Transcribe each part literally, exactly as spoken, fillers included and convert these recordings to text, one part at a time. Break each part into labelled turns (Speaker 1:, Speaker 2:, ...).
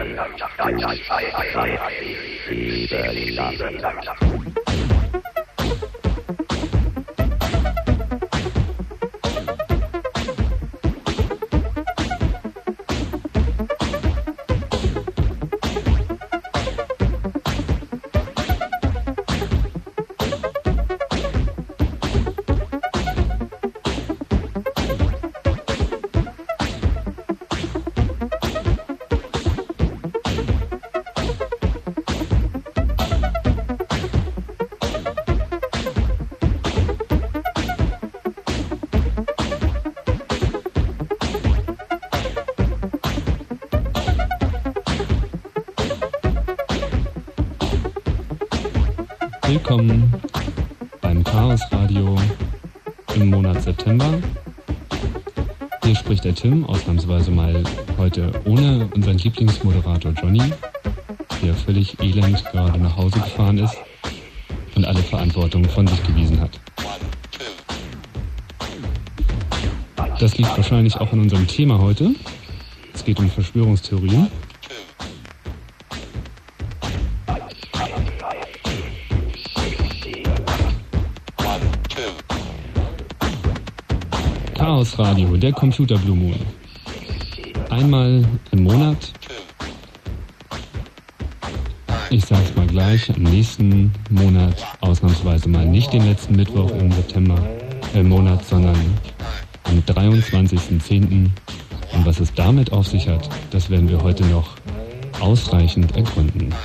Speaker 1: Willkommen beim Chaos Radio im Monat September. Hier spricht der Tim, ausnahmsweise mal heute ohne unseren Lieblingsmoderator Johnny, der völlig elend gerade nach Hause gefahren ist und alle Verantwortung von sich gewiesen hat. Das liegt wahrscheinlich auch an unserem Thema heute. Es geht um Verschwörungstheorien. Chaos Radio, der Computer Blue Moon. Einmal im Monat. Ich sag's mal gleich, im nächsten Monat ausnahmsweise mal nicht den letzten Mittwoch im September, im Monat, sondern am dreiundzwanzigsten zehnten Und was es damit auf sich hat, das werden wir heute noch ausreichend ergründen.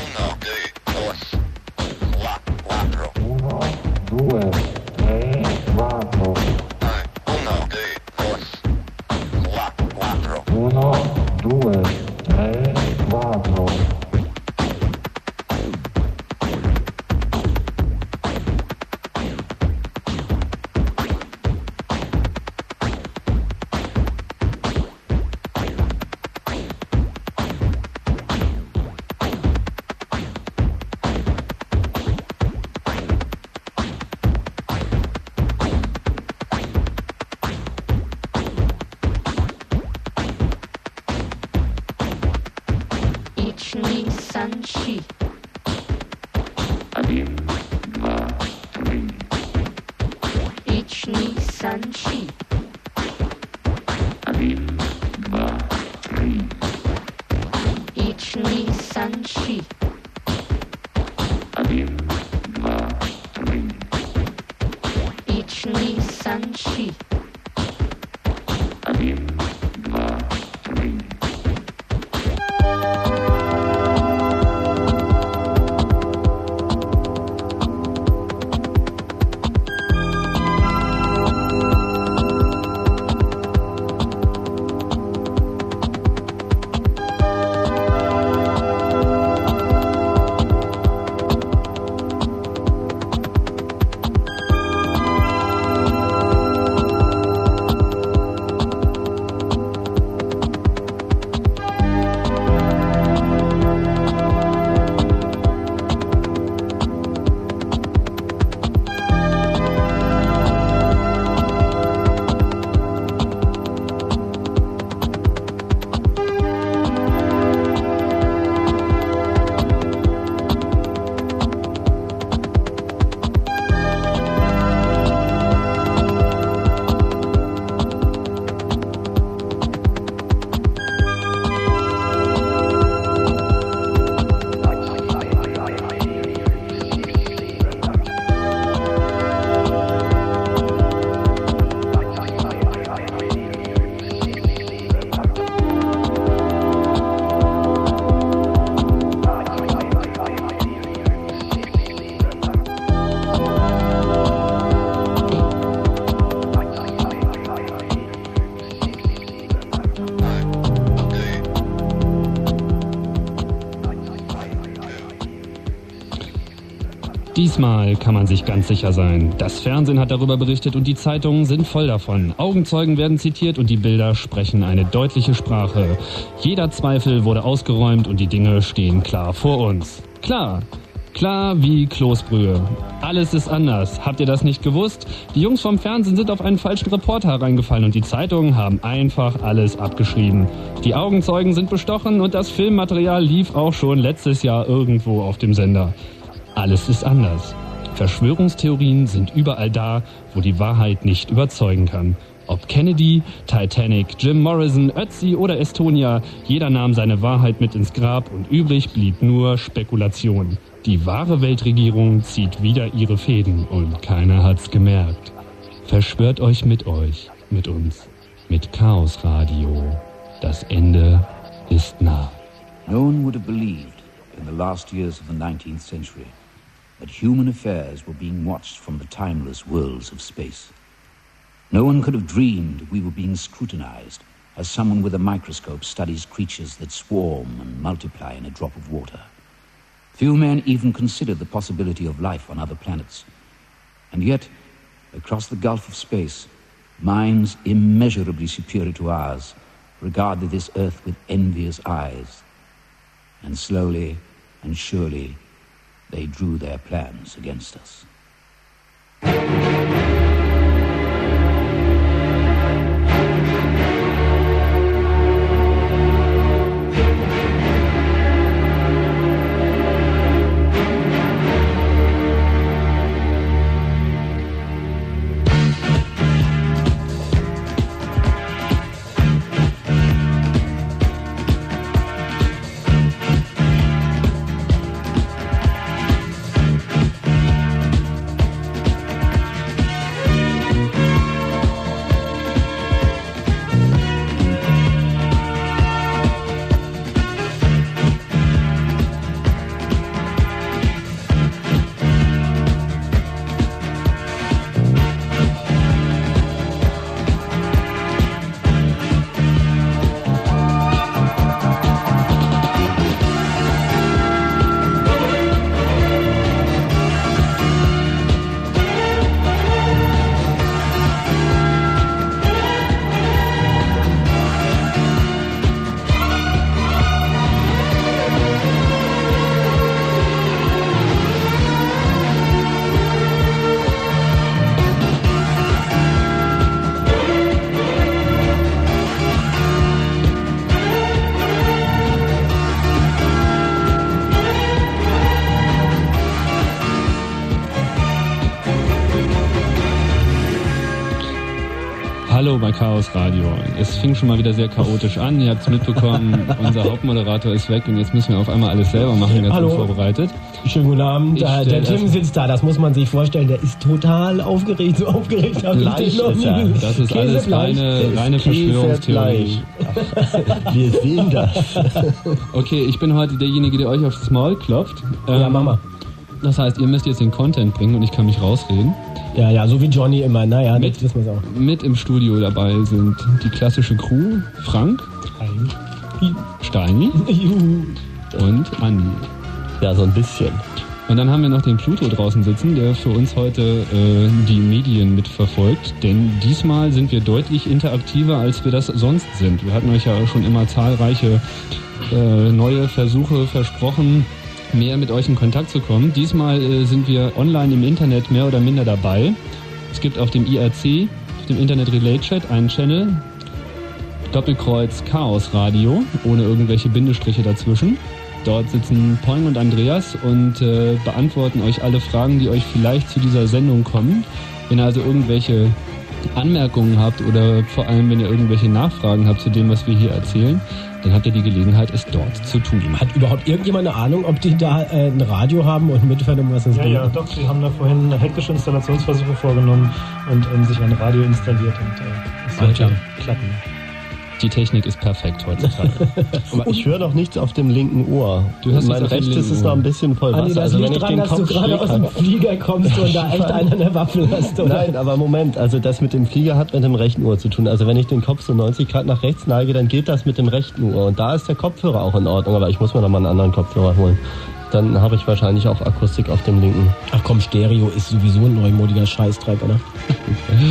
Speaker 1: Diesmal kann man sich ganz sicher sein. Das Fernsehen hat darüber berichtet und die Zeitungen sind voll davon. Augenzeugen werden zitiert und die Bilder sprechen eine deutliche Sprache. Jeder Zweifel wurde ausgeräumt und die Dinge stehen klar vor uns. Klar, Klar wie Kloßbrühe. Alles ist anders. Habt ihr das nicht gewusst? Die Jungs vom Fernsehen sind auf einen falschen Reporter reingefallen und die Zeitungen haben einfach alles abgeschrieben. Die Augenzeugen sind bestochen und das Filmmaterial lief auch schon letztes Jahr irgendwo auf dem Sender. Alles ist anders. Verschwörungstheorien sind überall da, wo die Wahrheit nicht überzeugen kann. Ob Kennedy, Titanic, Jim Morrison, Ötzi oder Estonia, jeder nahm seine Wahrheit mit ins Grab und übrig blieb nur Spekulation. Die wahre Weltregierung zieht wieder ihre Fäden und keiner hat's gemerkt. Verschwört euch mit euch, mit uns, mit Chaos Radio. Das Ende ist nah.
Speaker 2: No one would have believed in the last years of the nineteenth century that human affairs were being watched from the timeless worlds of space. No one could have dreamed we were being scrutinized as someone with a microscope studies creatures that swarm and multiply in a drop of water. Few men even considered the possibility of life on other planets. And yet, across the gulf of space, minds immeasurably superior to ours regarded this Earth with envious eyes. And slowly and surely, they drew their plans against us.
Speaker 1: Hallo bei Chaos Radio. Es fing schon mal wieder sehr chaotisch an. Ihr habt es mitbekommen, unser Hauptmoderator ist weg und jetzt müssen wir auf einmal alles selber machen, ganz unvorbereitet.
Speaker 3: Schönen guten Abend.
Speaker 1: Ich,
Speaker 3: äh, der Tim sitzt da, das muss man sich vorstellen. Der ist total aufgeregt, so aufgeregt habe ich den noch nie.
Speaker 1: Das ist alles reine, reine Verschwörungstheorie.
Speaker 3: Wir sehen das.
Speaker 1: Okay, ich bin heute derjenige, der euch aufs Maul klopft.
Speaker 3: Ähm, ja, Mama.
Speaker 1: Das heißt, ihr müsst jetzt den Content bringen und ich kann mich rausreden.
Speaker 3: Ja, ja, so wie Johnny immer. Naja,
Speaker 1: mit,
Speaker 3: das wissen wir auch.
Speaker 1: Mit im Studio dabei sind die klassische Crew, Frank, Steini und Andi.
Speaker 3: Ja, so ein bisschen.
Speaker 1: Und dann haben wir noch den Pluto draußen sitzen, der für uns heute äh, die Medien mitverfolgt. Denn diesmal sind wir deutlich interaktiver, als wir das sonst sind. Wir hatten euch ja schon immer zahlreiche äh, neue Versuche versprochen, mehr mit euch in Kontakt zu kommen. Diesmal äh, sind wir online im Internet mehr oder minder dabei. Es gibt auf dem I R C, auf dem Internet Relay Chat, einen Channel, Doppelkreuz Chaos Radio, ohne irgendwelche Bindestriche dazwischen. Dort sitzen Poing und Andreas und äh, beantworten euch alle Fragen, die euch vielleicht zu dieser Sendung kommen. Wenn ihr also irgendwelche Anmerkungen habt oder vor allem, wenn ihr irgendwelche Nachfragen habt zu dem, was wir hier erzählen, dann habt ihr die Gelegenheit, es dort zu tun.
Speaker 3: Hat überhaupt irgendjemand eine Ahnung, ob die da äh, ein Radio haben und mithören, um was es
Speaker 4: geht? Ja, ja, doch, sie haben da vorhin hektische Installationsversuche vorgenommen und ähm, sich ein Radio installiert und äh, es sollte klappen.
Speaker 1: Die Technik ist perfekt heutzutage.
Speaker 5: Aber ich höre doch nichts auf dem linken Ohr.
Speaker 1: Du hast
Speaker 5: mein rechtes ist noch ein bisschen voll Wasser.
Speaker 3: Andi, das
Speaker 5: also
Speaker 3: liegt
Speaker 5: wenn
Speaker 3: dran,
Speaker 5: ich den
Speaker 3: dass
Speaker 5: Kopf
Speaker 3: du gerade aus dem Flieger kommst und da echt einen an der Waffel hast, oder?
Speaker 5: Nein, aber Moment, also das mit dem Flieger hat mit dem rechten Ohr zu tun. Also wenn ich den Kopf so neunzig Grad nach rechts neige, dann geht das mit dem rechten Ohr. Und da ist der Kopfhörer auch in Ordnung, aber ich muss mir noch mal einen anderen Kopfhörer holen. Dann habe ich wahrscheinlich auch Akustik auf dem linken.
Speaker 3: Ach komm, Stereo ist sowieso ein neumodiger Scheißdreck, oder?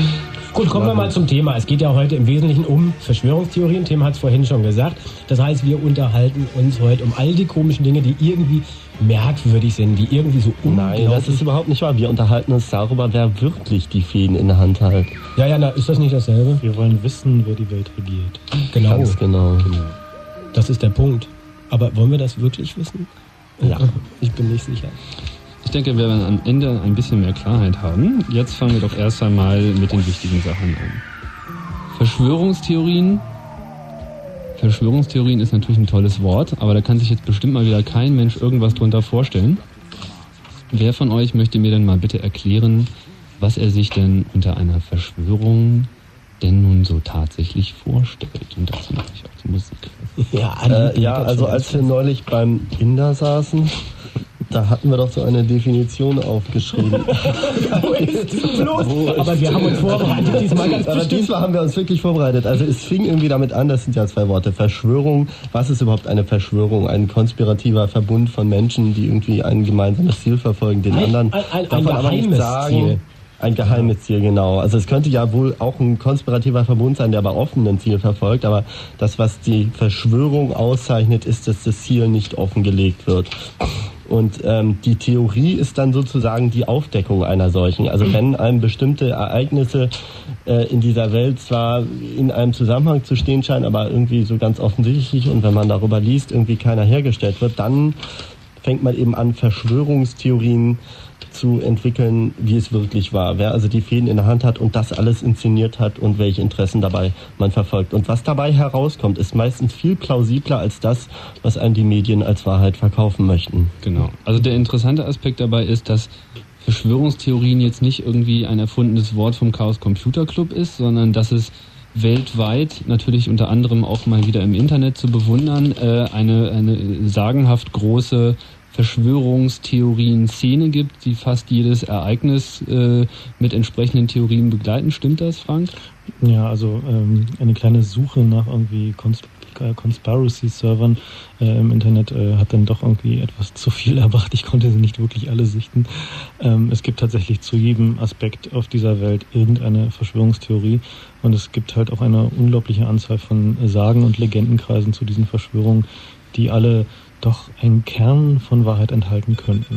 Speaker 3: Gut, kommen wir mal zum Thema. Es geht ja heute im Wesentlichen um Verschwörungstheorien. Tim hat es vorhin schon gesagt. Das heißt, wir unterhalten uns heute um all die komischen Dinge, die irgendwie merkwürdig sind, die irgendwie so unglaublich...
Speaker 5: Nein, das ist überhaupt nicht wahr. Wir unterhalten uns darüber, wer wirklich die Fäden in der Hand hat.
Speaker 3: Ja, ja, na, ist das nicht dasselbe?
Speaker 4: Wir wollen wissen, wer die Welt regiert.
Speaker 3: Genau.
Speaker 5: Ganz genau.
Speaker 3: Das ist der Punkt. Aber wollen wir das wirklich wissen?
Speaker 5: Ja.
Speaker 3: Ich bin nicht sicher.
Speaker 1: Ich denke, wir werden am Ende ein bisschen mehr Klarheit haben. Jetzt fangen wir doch erst einmal mit den wichtigen Sachen an. Verschwörungstheorien. Verschwörungstheorien ist natürlich ein tolles Wort, aber da kann sich jetzt bestimmt mal wieder kein Mensch irgendwas drunter vorstellen. Wer von euch möchte mir denn mal bitte erklären, was er sich denn unter einer Verschwörung denn nun so tatsächlich vorstellt? Und dazu mache ich auch die Musik.
Speaker 3: Ja,
Speaker 5: Äh, ja, also als wir neulich beim Inder saßen, da hatten wir doch so eine Definition aufgeschrieben.
Speaker 3: Wo ist es los? Aber wir haben uns vorbereitet, diesmal ganz
Speaker 5: Aber
Speaker 3: bestimmt.
Speaker 5: diesmal haben wir uns wirklich vorbereitet. Also es fing irgendwie damit an, das sind ja zwei Worte, Verschwörung. Was ist überhaupt eine Verschwörung? Ein konspirativer Verbund von Menschen, die irgendwie ein gemeinsames Ziel verfolgen, den
Speaker 3: Ein-
Speaker 5: anderen
Speaker 3: ein- ein-
Speaker 5: davon
Speaker 3: ein
Speaker 5: aber nicht
Speaker 3: geheimes
Speaker 5: sagen.
Speaker 3: Ziel.
Speaker 5: Ein geheimes Ziel, genau. Also es könnte ja wohl auch ein konspirativer Verbund sein, der aber offen ein Ziel verfolgt. Aber das, was die Verschwörung auszeichnet, ist, dass das Ziel nicht offengelegt wird. Und ähm, die Theorie ist dann sozusagen die Aufdeckung einer solchen. Also wenn einem bestimmte Ereignisse äh, in dieser Welt zwar in einem Zusammenhang zu stehen scheinen, aber irgendwie so ganz offensichtlich und wenn man darüber liest, irgendwie keiner hergestellt wird, dann fängt man eben an, Verschwörungstheorien zu entwickeln, wie es wirklich war. Wer also die Fäden in der Hand hat und das alles inszeniert hat und welche Interessen dabei man verfolgt. Und was dabei herauskommt, ist meistens viel plausibler als das, was einem die Medien als Wahrheit verkaufen möchten.
Speaker 1: Genau. Also der interessante Aspekt dabei ist, dass Verschwörungstheorien jetzt nicht irgendwie ein erfundenes Wort vom Chaos Computer Club ist, sondern dass es weltweit, natürlich unter anderem auch mal wieder im Internet zu bewundern, äh, eine, eine sagenhaft große Verschwörungstheorien-Szene gibt, die fast jedes Ereignis äh, mit entsprechenden Theorien begleiten. Stimmt das, Frank?
Speaker 4: Ja, also ähm, eine kleine Suche nach irgendwie Cons- Conspiracy-Servern äh, im Internet äh, hat dann doch irgendwie etwas zu viel erbracht. Ich konnte sie nicht wirklich alle sichten. Ähm, es gibt tatsächlich zu jedem Aspekt auf dieser Welt irgendeine Verschwörungstheorie und es gibt halt auch eine unglaubliche Anzahl von Sagen- und Legendenkreisen zu diesen Verschwörungen, die alle doch einen Kern von Wahrheit enthalten könnten.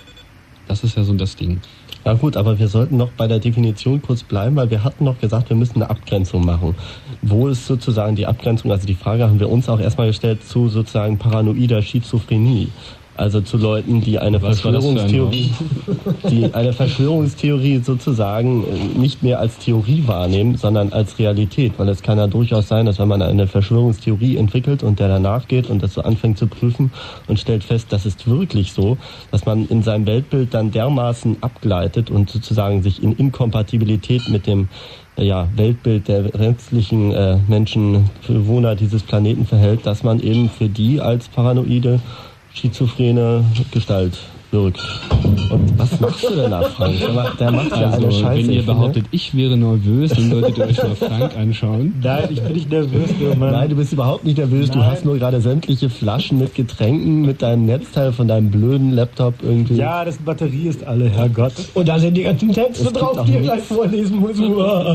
Speaker 1: Das ist ja so das Ding.
Speaker 5: Ja gut, aber wir sollten noch bei der Definition kurz bleiben, weil wir hatten noch gesagt, wir müssen eine Abgrenzung machen. Wo ist sozusagen die Abgrenzung, also die Frage haben wir uns auch erstmal gestellt, zu sozusagen paranoider Schizophrenie. Also zu Leuten, die eine
Speaker 1: Was war das für ein
Speaker 5: Verschwörungstheorie, die eine Verschwörungstheorie sozusagen nicht mehr als Theorie wahrnehmen, sondern als Realität. Weil es kann ja durchaus sein, dass wenn man eine Verschwörungstheorie entwickelt und der danach geht und das so anfängt zu prüfen und stellt fest, das ist wirklich so, dass man in seinem Weltbild dann dermaßen abgleitet und sozusagen sich in Inkompatibilität mit dem ja, Weltbild der restlichen äh, Menschen, Bewohner dieses Planeten verhält, dass man eben für die als paranoide schizophrene Gestalt wirkt. Und was machst du denn da, Frank? Der macht ja
Speaker 1: Also,
Speaker 5: eine Scheiße.
Speaker 1: wenn ihr
Speaker 5: ich
Speaker 1: behauptet, ich wäre nervös, dann solltet ihr euch mal Frank anschauen.
Speaker 4: Nein, ich bin nicht nervös, Mann.
Speaker 5: Nein, du bist überhaupt nicht nervös. Du
Speaker 4: Nein.
Speaker 5: hast nur gerade sämtliche Flaschen mit Getränken, mit deinem Netzteil von deinem blöden Laptop irgendwie.
Speaker 4: Ja, das Batterie ist alle, Herrgott.
Speaker 3: Und da sind die ganzen Texte
Speaker 5: Es gibt
Speaker 3: drauf,
Speaker 5: auch
Speaker 3: die ihr
Speaker 5: nichts.
Speaker 3: gleich vorlesen muss. Uah.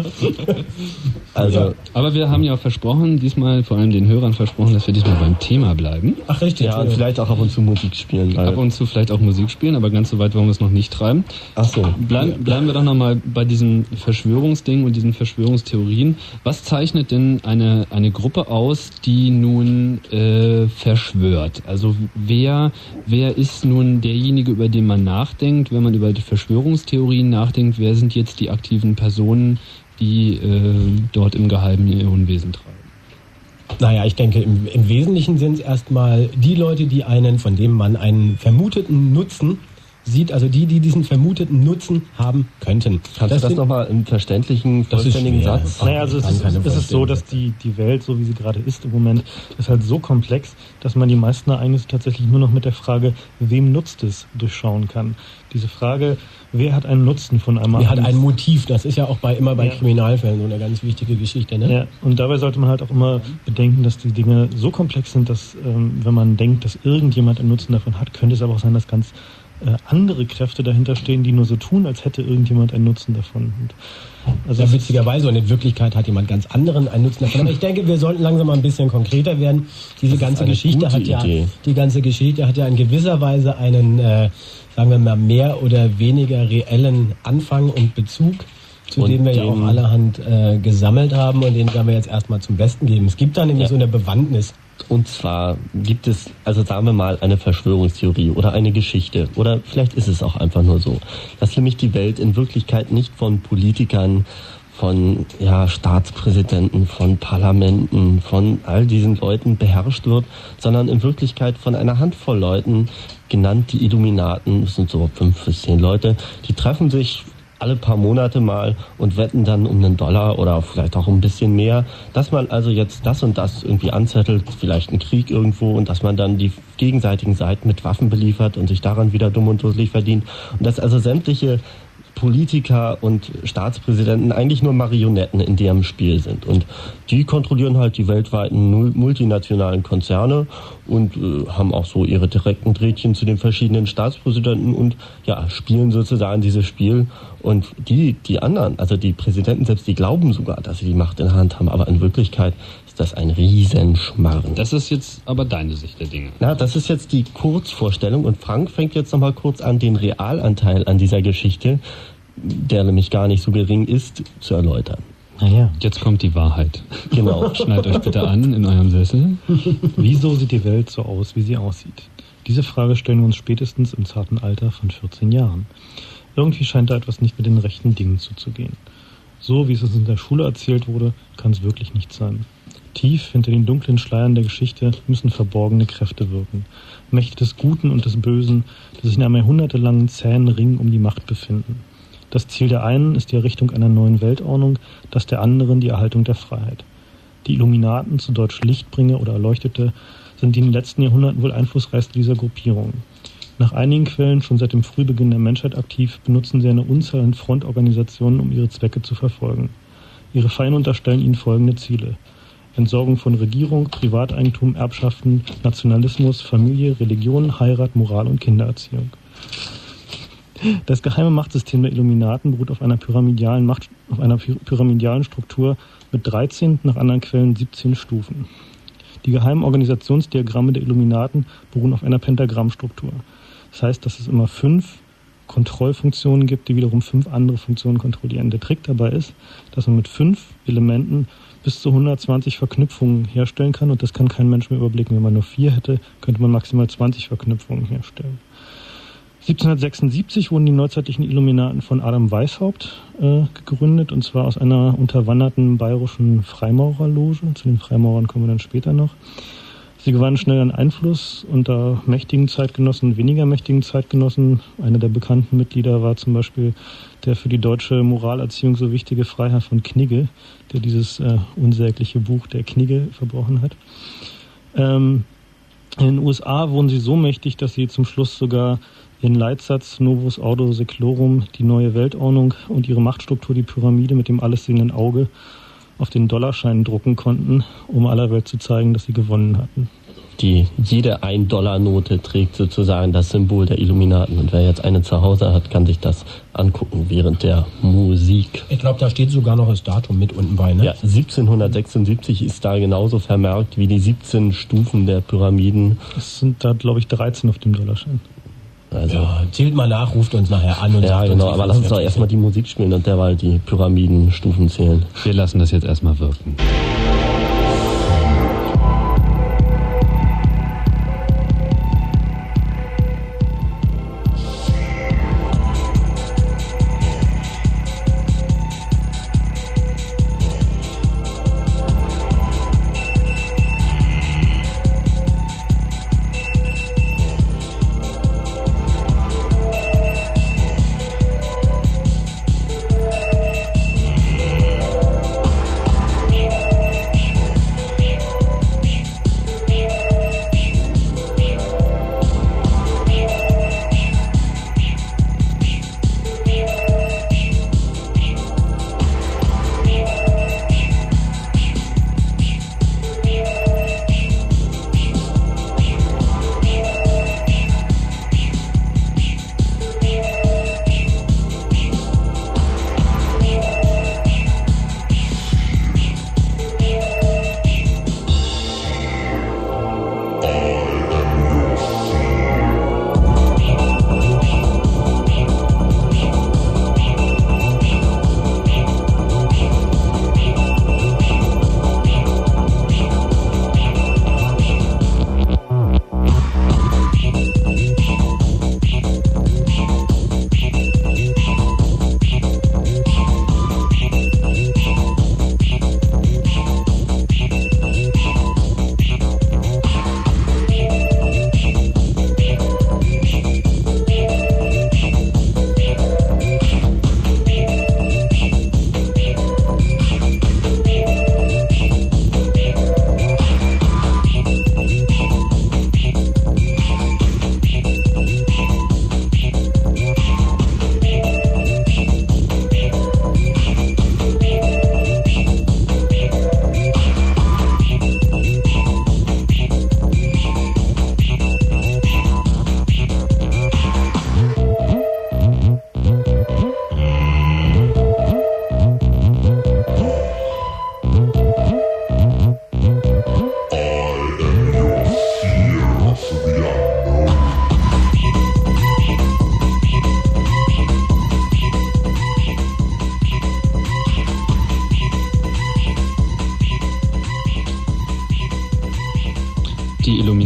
Speaker 5: Also,
Speaker 1: Aber wir haben ja versprochen, diesmal vor allem den Hörern versprochen, dass wir diesmal beim Thema bleiben.
Speaker 3: Ach, richtig.
Speaker 5: ja, und vielleicht auch ab und zu Musik spielen.
Speaker 1: Ab
Speaker 5: Weil,
Speaker 1: und zu vielleicht auch Musik spielen, aber ganz so weit wollen wir es noch nicht treiben.
Speaker 5: ach so.
Speaker 1: Bleib, bleiben wir doch nochmal bei diesem Verschwörungsding und diesen Verschwörungstheorien. Was zeichnet denn eine, eine Gruppe aus, die nun äh, verschwört? Also wer, wer ist nun derjenige, über den man nachdenkt, wenn man über die Verschwörungstheorien nachdenkt? Wer sind jetzt die aktiven Personen, die äh, dort im Geheimen ihr Unwesen treiben?
Speaker 3: Naja, ich denke, im, im Wesentlichen sind es erstmal die Leute, die einen, von dem man einen vermuteten Nutzen sieht, also die, die diesen vermuteten Nutzen haben könnten.
Speaker 5: Kannst du das
Speaker 3: sind-
Speaker 5: nochmal im verständlichen,
Speaker 3: Das ist
Speaker 5: vollständigen
Speaker 3: schwer.
Speaker 5: Satz?
Speaker 4: Naja, also es
Speaker 3: Kann
Speaker 4: ist,
Speaker 3: keine
Speaker 4: es ist so,
Speaker 3: Vorstellung.
Speaker 4: dass die, die Welt, so wie sie gerade ist im Moment, ist halt so komplex, dass man die meisten Ereignisse tatsächlich nur noch mit der Frage, wem nutzt es, durchschauen kann. Diese Frage, wer hat einen Nutzen von einem
Speaker 3: Wer hat
Speaker 4: Ereignis?
Speaker 3: ein Motiv? Das ist ja auch bei, immer bei
Speaker 4: Ja.
Speaker 3: Kriminalfällen so eine ganz wichtige Geschichte. Ne?
Speaker 4: Ja, und dabei sollte man halt auch immer bedenken, dass die Dinge so komplex sind, dass ähm, wenn man denkt, dass irgendjemand einen Nutzen davon hat, könnte es aber auch sein, dass ganz äh, andere Kräfte dahinter stehen, die nur so tun, als hätte irgendjemand einen Nutzen davon. Und
Speaker 3: also ja, witzigerweise, und in Wirklichkeit hat jemand ganz anderen einen Nutzen davon. Aber ich denke, wir sollten langsam mal ein bisschen konkreter werden. Diese ganze Geschichte hat ja, Idee. die ganze Geschichte hat ja in gewisser Weise einen, äh, sagen wir mal, mehr oder weniger reellen Anfang und Bezug, zu und dem wir ja auch allerhand äh, gesammelt haben und den werden wir jetzt erstmal zum Besten geben. Es gibt da nämlich ja. so eine Bewandtnis.
Speaker 5: Und zwar gibt es, also sagen wir mal, eine Verschwörungstheorie oder eine Geschichte oder vielleicht ist es auch einfach nur so, dass nämlich die Welt in Wirklichkeit nicht von Politikern, von ja, Staatspräsidenten, von Parlamenten, von all diesen Leuten beherrscht wird, sondern in Wirklichkeit von einer Handvoll Leuten, genannt die Illuminaten, das sind so fünf bis zehn Leute, die treffen sich alle paar Monate mal und wetten dann um einen Dollar oder vielleicht auch um ein bisschen mehr, dass man also jetzt das und das irgendwie anzettelt, vielleicht einen Krieg irgendwo und dass man dann die gegenseitigen Seiten mit Waffen beliefert und sich daran wieder dumm und dusselig verdient und dass also sämtliche Politiker und Staatspräsidenten eigentlich nur Marionetten in deren Spiel sind. Und die kontrollieren halt die weltweiten multinationalen Konzerne und äh, haben auch so ihre direkten Drähtchen zu den verschiedenen Staatspräsidenten und ja, spielen sozusagen dieses Spiel. Und die, die anderen, also die Präsidenten selbst, die glauben sogar, dass sie die Macht in der Hand haben, aber in Wirklichkeit ist das ein Riesenschmarrn.
Speaker 1: Das ist jetzt aber deine Sicht der Dinge.
Speaker 5: Na, das ist jetzt die Kurzvorstellung und Frank fängt jetzt nochmal kurz an, den Realanteil an dieser Geschichte, der nämlich gar nicht so gering ist, zu erläutern.
Speaker 1: Naja. Jetzt kommt die Wahrheit.
Speaker 5: Genau.
Speaker 1: Schnallt euch bitte an in eurem Sessel.
Speaker 4: Wieso sieht die Welt so aus, wie sie aussieht? Diese Frage stellen wir uns spätestens im zarten Alter von vierzehn Jahren. Irgendwie scheint da etwas nicht mit den rechten Dingen zuzugehen. So, wie es uns in der Schule erzählt wurde, kann es wirklich nicht sein. Tief hinter den dunklen Schleiern der Geschichte müssen verborgene Kräfte wirken. Mächte des Guten und des Bösen, die sich in einem jahrhundertelangen zähen Ring um die Macht befinden. Das Ziel der einen ist die Errichtung einer neuen Weltordnung, das der anderen die Erhaltung der Freiheit. Die Illuminaten, zu Deutsch Lichtbringer oder Erleuchtete, sind die in den letzten Jahrhunderten wohl einflussreichste dieser Gruppierungen. Nach einigen Quellen schon seit dem Frühbeginn der Menschheit aktiv, benutzen sie eine Unzahl an Frontorganisationen, um ihre Zwecke zu verfolgen. Ihre Feinde unterstellen ihnen folgende Ziele: Entsorgung von Regierung, Privateigentum, Erbschaften, Nationalismus, Familie, Religion, Heirat, Moral und Kindererziehung. Das geheime Machtsystem der Illuminaten beruht auf einer pyramidalen Macht, auf einer pyramidalen Struktur mit dreizehn, nach anderen Quellen siebzehn Stufen. Die geheimen Organisationsdiagramme der Illuminaten beruhen auf einer Pentagrammstruktur. Das heißt, dass es immer fünf Kontrollfunktionen gibt, die wiederum fünf andere Funktionen kontrollieren. Der Trick dabei ist, dass man mit fünf Elementen bis zu hundertzwanzig Verknüpfungen herstellen kann und das kann kein Mensch mehr überblicken. Wenn man nur vier hätte, könnte man maximal zwanzig Verknüpfungen herstellen. siebzehnhundertsechsundsiebzig wurden die neuzeitlichen Illuminaten von Adam Weishaupt äh, gegründet, und zwar aus einer unterwanderten bayerischen Freimaurerloge. Zu den Freimaurern kommen wir dann später noch. Sie gewannen schnell an Einfluss unter mächtigen Zeitgenossen und weniger mächtigen Zeitgenossen. Einer der bekannten Mitglieder war zum Beispiel der für die deutsche Moralerziehung so wichtige Freiherr von Knigge, der dieses äh, unsägliche Buch der Knigge verbrochen hat. Ähm, in den U S A wurden sie so mächtig, dass sie zum Schluss sogar den Leitsatz Novus Ordo Seclorum, die neue Weltordnung und ihre Machtstruktur, die Pyramide mit dem allessehenden Auge, auf den Dollarschein drucken konnten, um aller Welt zu zeigen, dass sie gewonnen hatten.
Speaker 5: Die, jede ein-Dollar-Note trägt sozusagen das Symbol der Illuminaten. Und wer jetzt eine zu Hause hat, kann sich das angucken während der Musik.
Speaker 3: Ich glaube, da steht sogar noch das Datum mit unten bei, ne?
Speaker 5: Ja, siebzehnhundertsechsundsiebzig ist da genauso vermerkt wie die siebzehn Stufen der Pyramiden.
Speaker 4: Es sind da, glaube ich, dreizehn auf dem Dollarschein.
Speaker 3: Also, ja, zählt mal nach, ruft uns nachher an und
Speaker 5: ja,
Speaker 3: sagt
Speaker 5: genau,
Speaker 3: uns,
Speaker 5: aber lass uns doch erstmal die Musik spielen und derweil die Pyramidenstufen zählen.
Speaker 1: Wir lassen das jetzt erstmal wirken.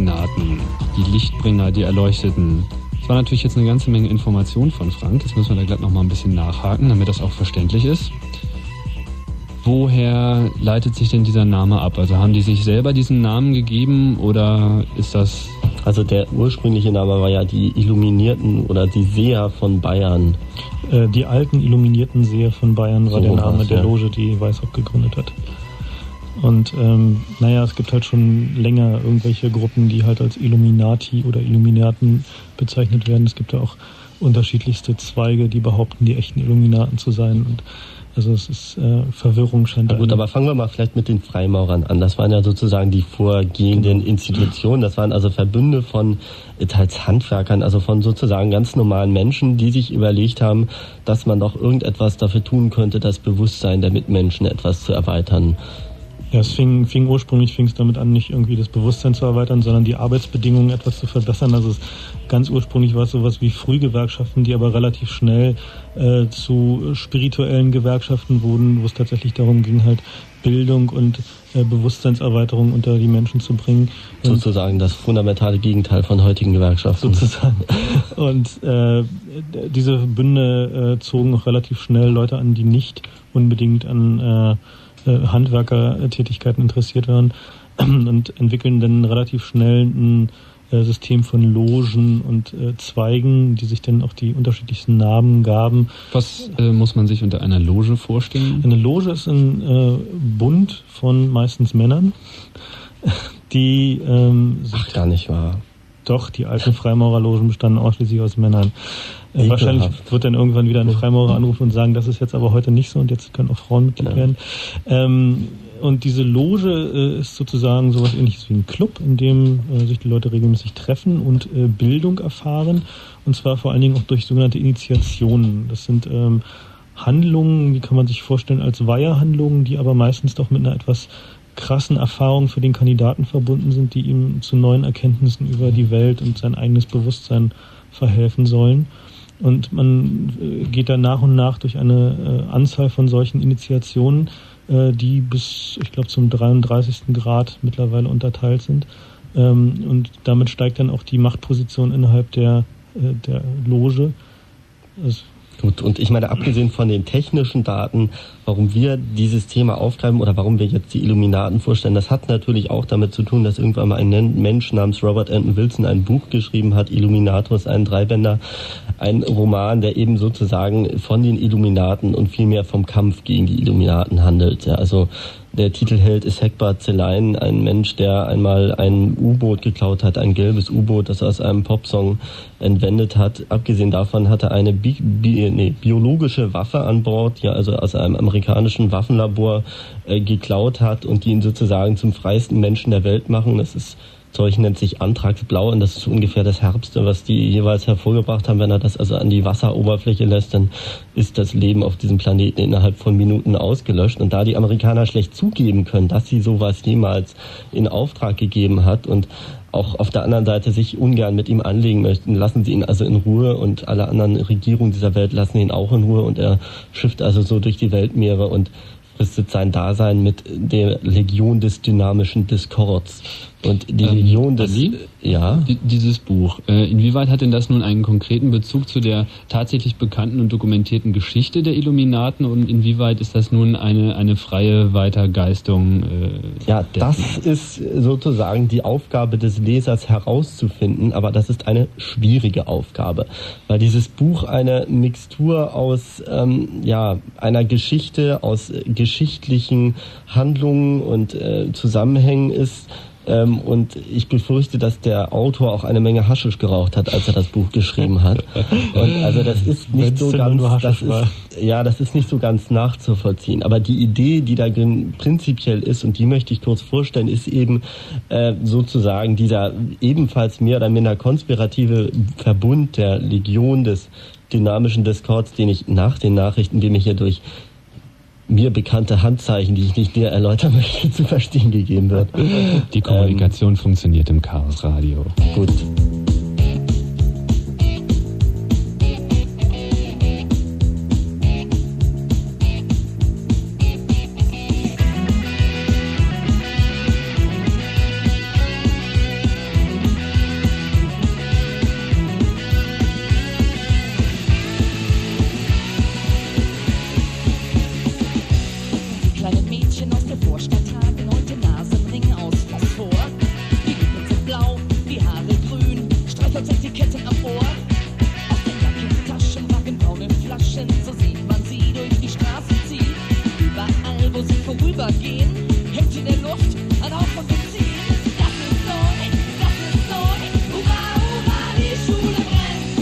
Speaker 1: Illuminaten, die Lichtbringer, die Erleuchteten. Das war natürlich jetzt eine ganze Menge Information von Frank. Jetzt müssen wir da gleich nochmal ein bisschen nachhaken, damit das auch verständlich ist. Woher leitet sich denn dieser Name ab? Also haben die sich selber diesen Namen gegeben oder ist das...
Speaker 5: Also der ursprüngliche Name war ja die Illuminierten oder die Seher von Bayern.
Speaker 4: Äh, die alten Illuminierten Seher von Bayern war so der Name der
Speaker 5: ja.
Speaker 4: Loge, die Weishaupt gegründet hat. Und ähm, naja, es gibt halt schon länger irgendwelche Gruppen, die halt als Illuminati oder Illuminaten bezeichnet werden. Es gibt ja auch unterschiedlichste Zweige, die behaupten, die echten Illuminaten zu sein. Und also es ist äh, Verwirrung scheint.
Speaker 5: Na gut, aber fangen wir mal vielleicht mit den Freimaurern an. Das waren ja sozusagen die vorgehenden genau. Institutionen. Das waren also Verbünde von teils Handwerkern, also von sozusagen ganz normalen Menschen, die sich überlegt haben, dass man doch irgendetwas dafür tun könnte, das Bewusstsein der Mitmenschen etwas zu erweitern.
Speaker 4: Ja, es fing, fing ursprünglich fing es damit an, nicht irgendwie das Bewusstsein zu erweitern, sondern die Arbeitsbedingungen etwas zu verbessern. Also es, ganz ursprünglich war es sowas wie Frühgewerkschaften, die aber relativ schnell äh, zu spirituellen Gewerkschaften wurden, wo es tatsächlich darum ging, halt Bildung und äh, Bewusstseinserweiterung unter die Menschen zu bringen. Und
Speaker 5: sozusagen das fundamentale Gegenteil von heutigen Gewerkschaften.
Speaker 4: Sozusagen. Und äh, diese Bünde äh, zogen auch relativ schnell Leute an, die nicht unbedingt an äh, Handwerkertätigkeiten interessiert waren und entwickeln dann relativ schnell ein äh, System von Logen und äh, Zweigen, die sich dann auch die unterschiedlichsten Namen gaben.
Speaker 1: Was äh, muss man sich unter einer Loge vorstellen?
Speaker 4: Eine Loge ist ein äh, Bund von meistens Männern, die ähm,
Speaker 5: Ach, gar nicht wahr.
Speaker 4: Doch, die alten Freimaurerlogen bestanden ausschließlich aus Männern. Äh, wahrscheinlich wird dann irgendwann wieder ein Freimaurer anrufen und sagen, das ist jetzt aber heute nicht so und jetzt können auch Frauen Mitglied ja. werden. Ähm, und diese Loge äh, ist sozusagen sowas Ähnliches wie ein Club, in dem äh, sich die Leute regelmäßig treffen und äh, Bildung erfahren. Und zwar vor allen Dingen auch durch sogenannte Initiationen. Das sind ähm, Handlungen, die kann man sich vorstellen als Weihehandlungen, die aber meistens doch mit einer etwas krassen Erfahrungen für den Kandidaten verbunden sind, die ihm zu neuen Erkenntnissen über die Welt und sein eigenes Bewusstsein verhelfen sollen. Und man geht dann nach und nach durch eine äh, Anzahl von solchen Initiationen, äh, die bis, ich glaube, zum dreiunddreißigsten Grad mittlerweile unterteilt sind. Ähm, und damit steigt dann auch die Machtposition innerhalb der, äh, der Loge. Also
Speaker 5: Gut, und ich meine, abgesehen von den technischen Daten, warum wir dieses Thema aufgreifen oder warum wir jetzt die Illuminaten vorstellen, das hat natürlich auch damit zu tun, dass irgendwann mal ein Mensch namens Robert Anton Wilson ein Buch geschrieben hat, Illuminatus, ein Dreibänder, ein Roman, der eben sozusagen von den Illuminaten und vielmehr vom Kampf gegen die Illuminaten handelt. Ja, also der Titelheld ist Heckbart Zelein, ein Mensch, der einmal ein U-Boot geklaut hat, ein gelbes U-Boot, das er aus einem Popsong entwendet hat. Abgesehen davon hat er eine bi- bi- nee, biologische Waffe an Bord, ja, also aus einem amerikanischen Waffenlabor äh, geklaut hat und die ihn sozusagen zum freiesten Menschen der Welt machen. Das ist Zeug nennt sich Anthraxblau und das ist ungefähr das Herbste, was die jeweils hervorgebracht haben. Wenn er das also an die Wasseroberfläche lässt, dann ist das Leben auf diesem Planeten innerhalb von Minuten ausgelöscht. Und da die Amerikaner schlecht zugeben können, dass sie sowas jemals in Auftrag gegeben hat und auch auf der anderen Seite sich ungern mit ihm anlegen möchten, lassen sie ihn also in Ruhe und alle anderen Regierungen dieser Welt lassen ihn auch in Ruhe und er schifft also so durch die Weltmeere und fristet sein Dasein mit der Legion des dynamischen Diskords. Und die ähm, Legion des...
Speaker 1: Ali,
Speaker 5: ja?
Speaker 1: Dieses Buch, äh, inwieweit hat denn das nun einen konkreten Bezug zu der tatsächlich bekannten und dokumentierten Geschichte der Illuminaten und inwieweit ist das nun eine, eine freie Weitergeistung? Äh,
Speaker 5: ja, das ist sozusagen die Aufgabe des Lesers herauszufinden, aber das ist eine schwierige Aufgabe, weil dieses Buch eine Mixtur aus ähm, ja einer Geschichte, aus geschichtlichen Handlungen und äh, Zusammenhängen ist. Ähm, und ich befürchte, dass der Autor auch eine Menge Haschisch geraucht hat, als er das Buch geschrieben hat. Und also das ist nicht Wenn's so ganz, das ist, ja, das ist nicht so ganz nachzuvollziehen. Aber die Idee, die da prinzipiell ist, und die möchte ich kurz vorstellen, ist eben äh, sozusagen dieser ebenfalls mehr oder minder konspirative Verbund der Legion des dynamischen Diskords, den ich nach den Nachrichten, die mir hier durch mir bekannte Handzeichen, die ich nicht näher erläutern möchte, zu verstehen gegeben wird.
Speaker 1: Die Kommunikation ähm, funktioniert im Chaos Radio.
Speaker 5: Gut.
Speaker 6: Etiketten am Ohr. Aus den Jacken, Taschen, Wagen, braune Flaschen, so sieht man sie durch die Straßen ziehen. Überall, wo sie vorübergehen, hängt in der Luft ein Hauch von Benzin. Das ist neu, das ist neu, hurra, hurra, die Schule brennt.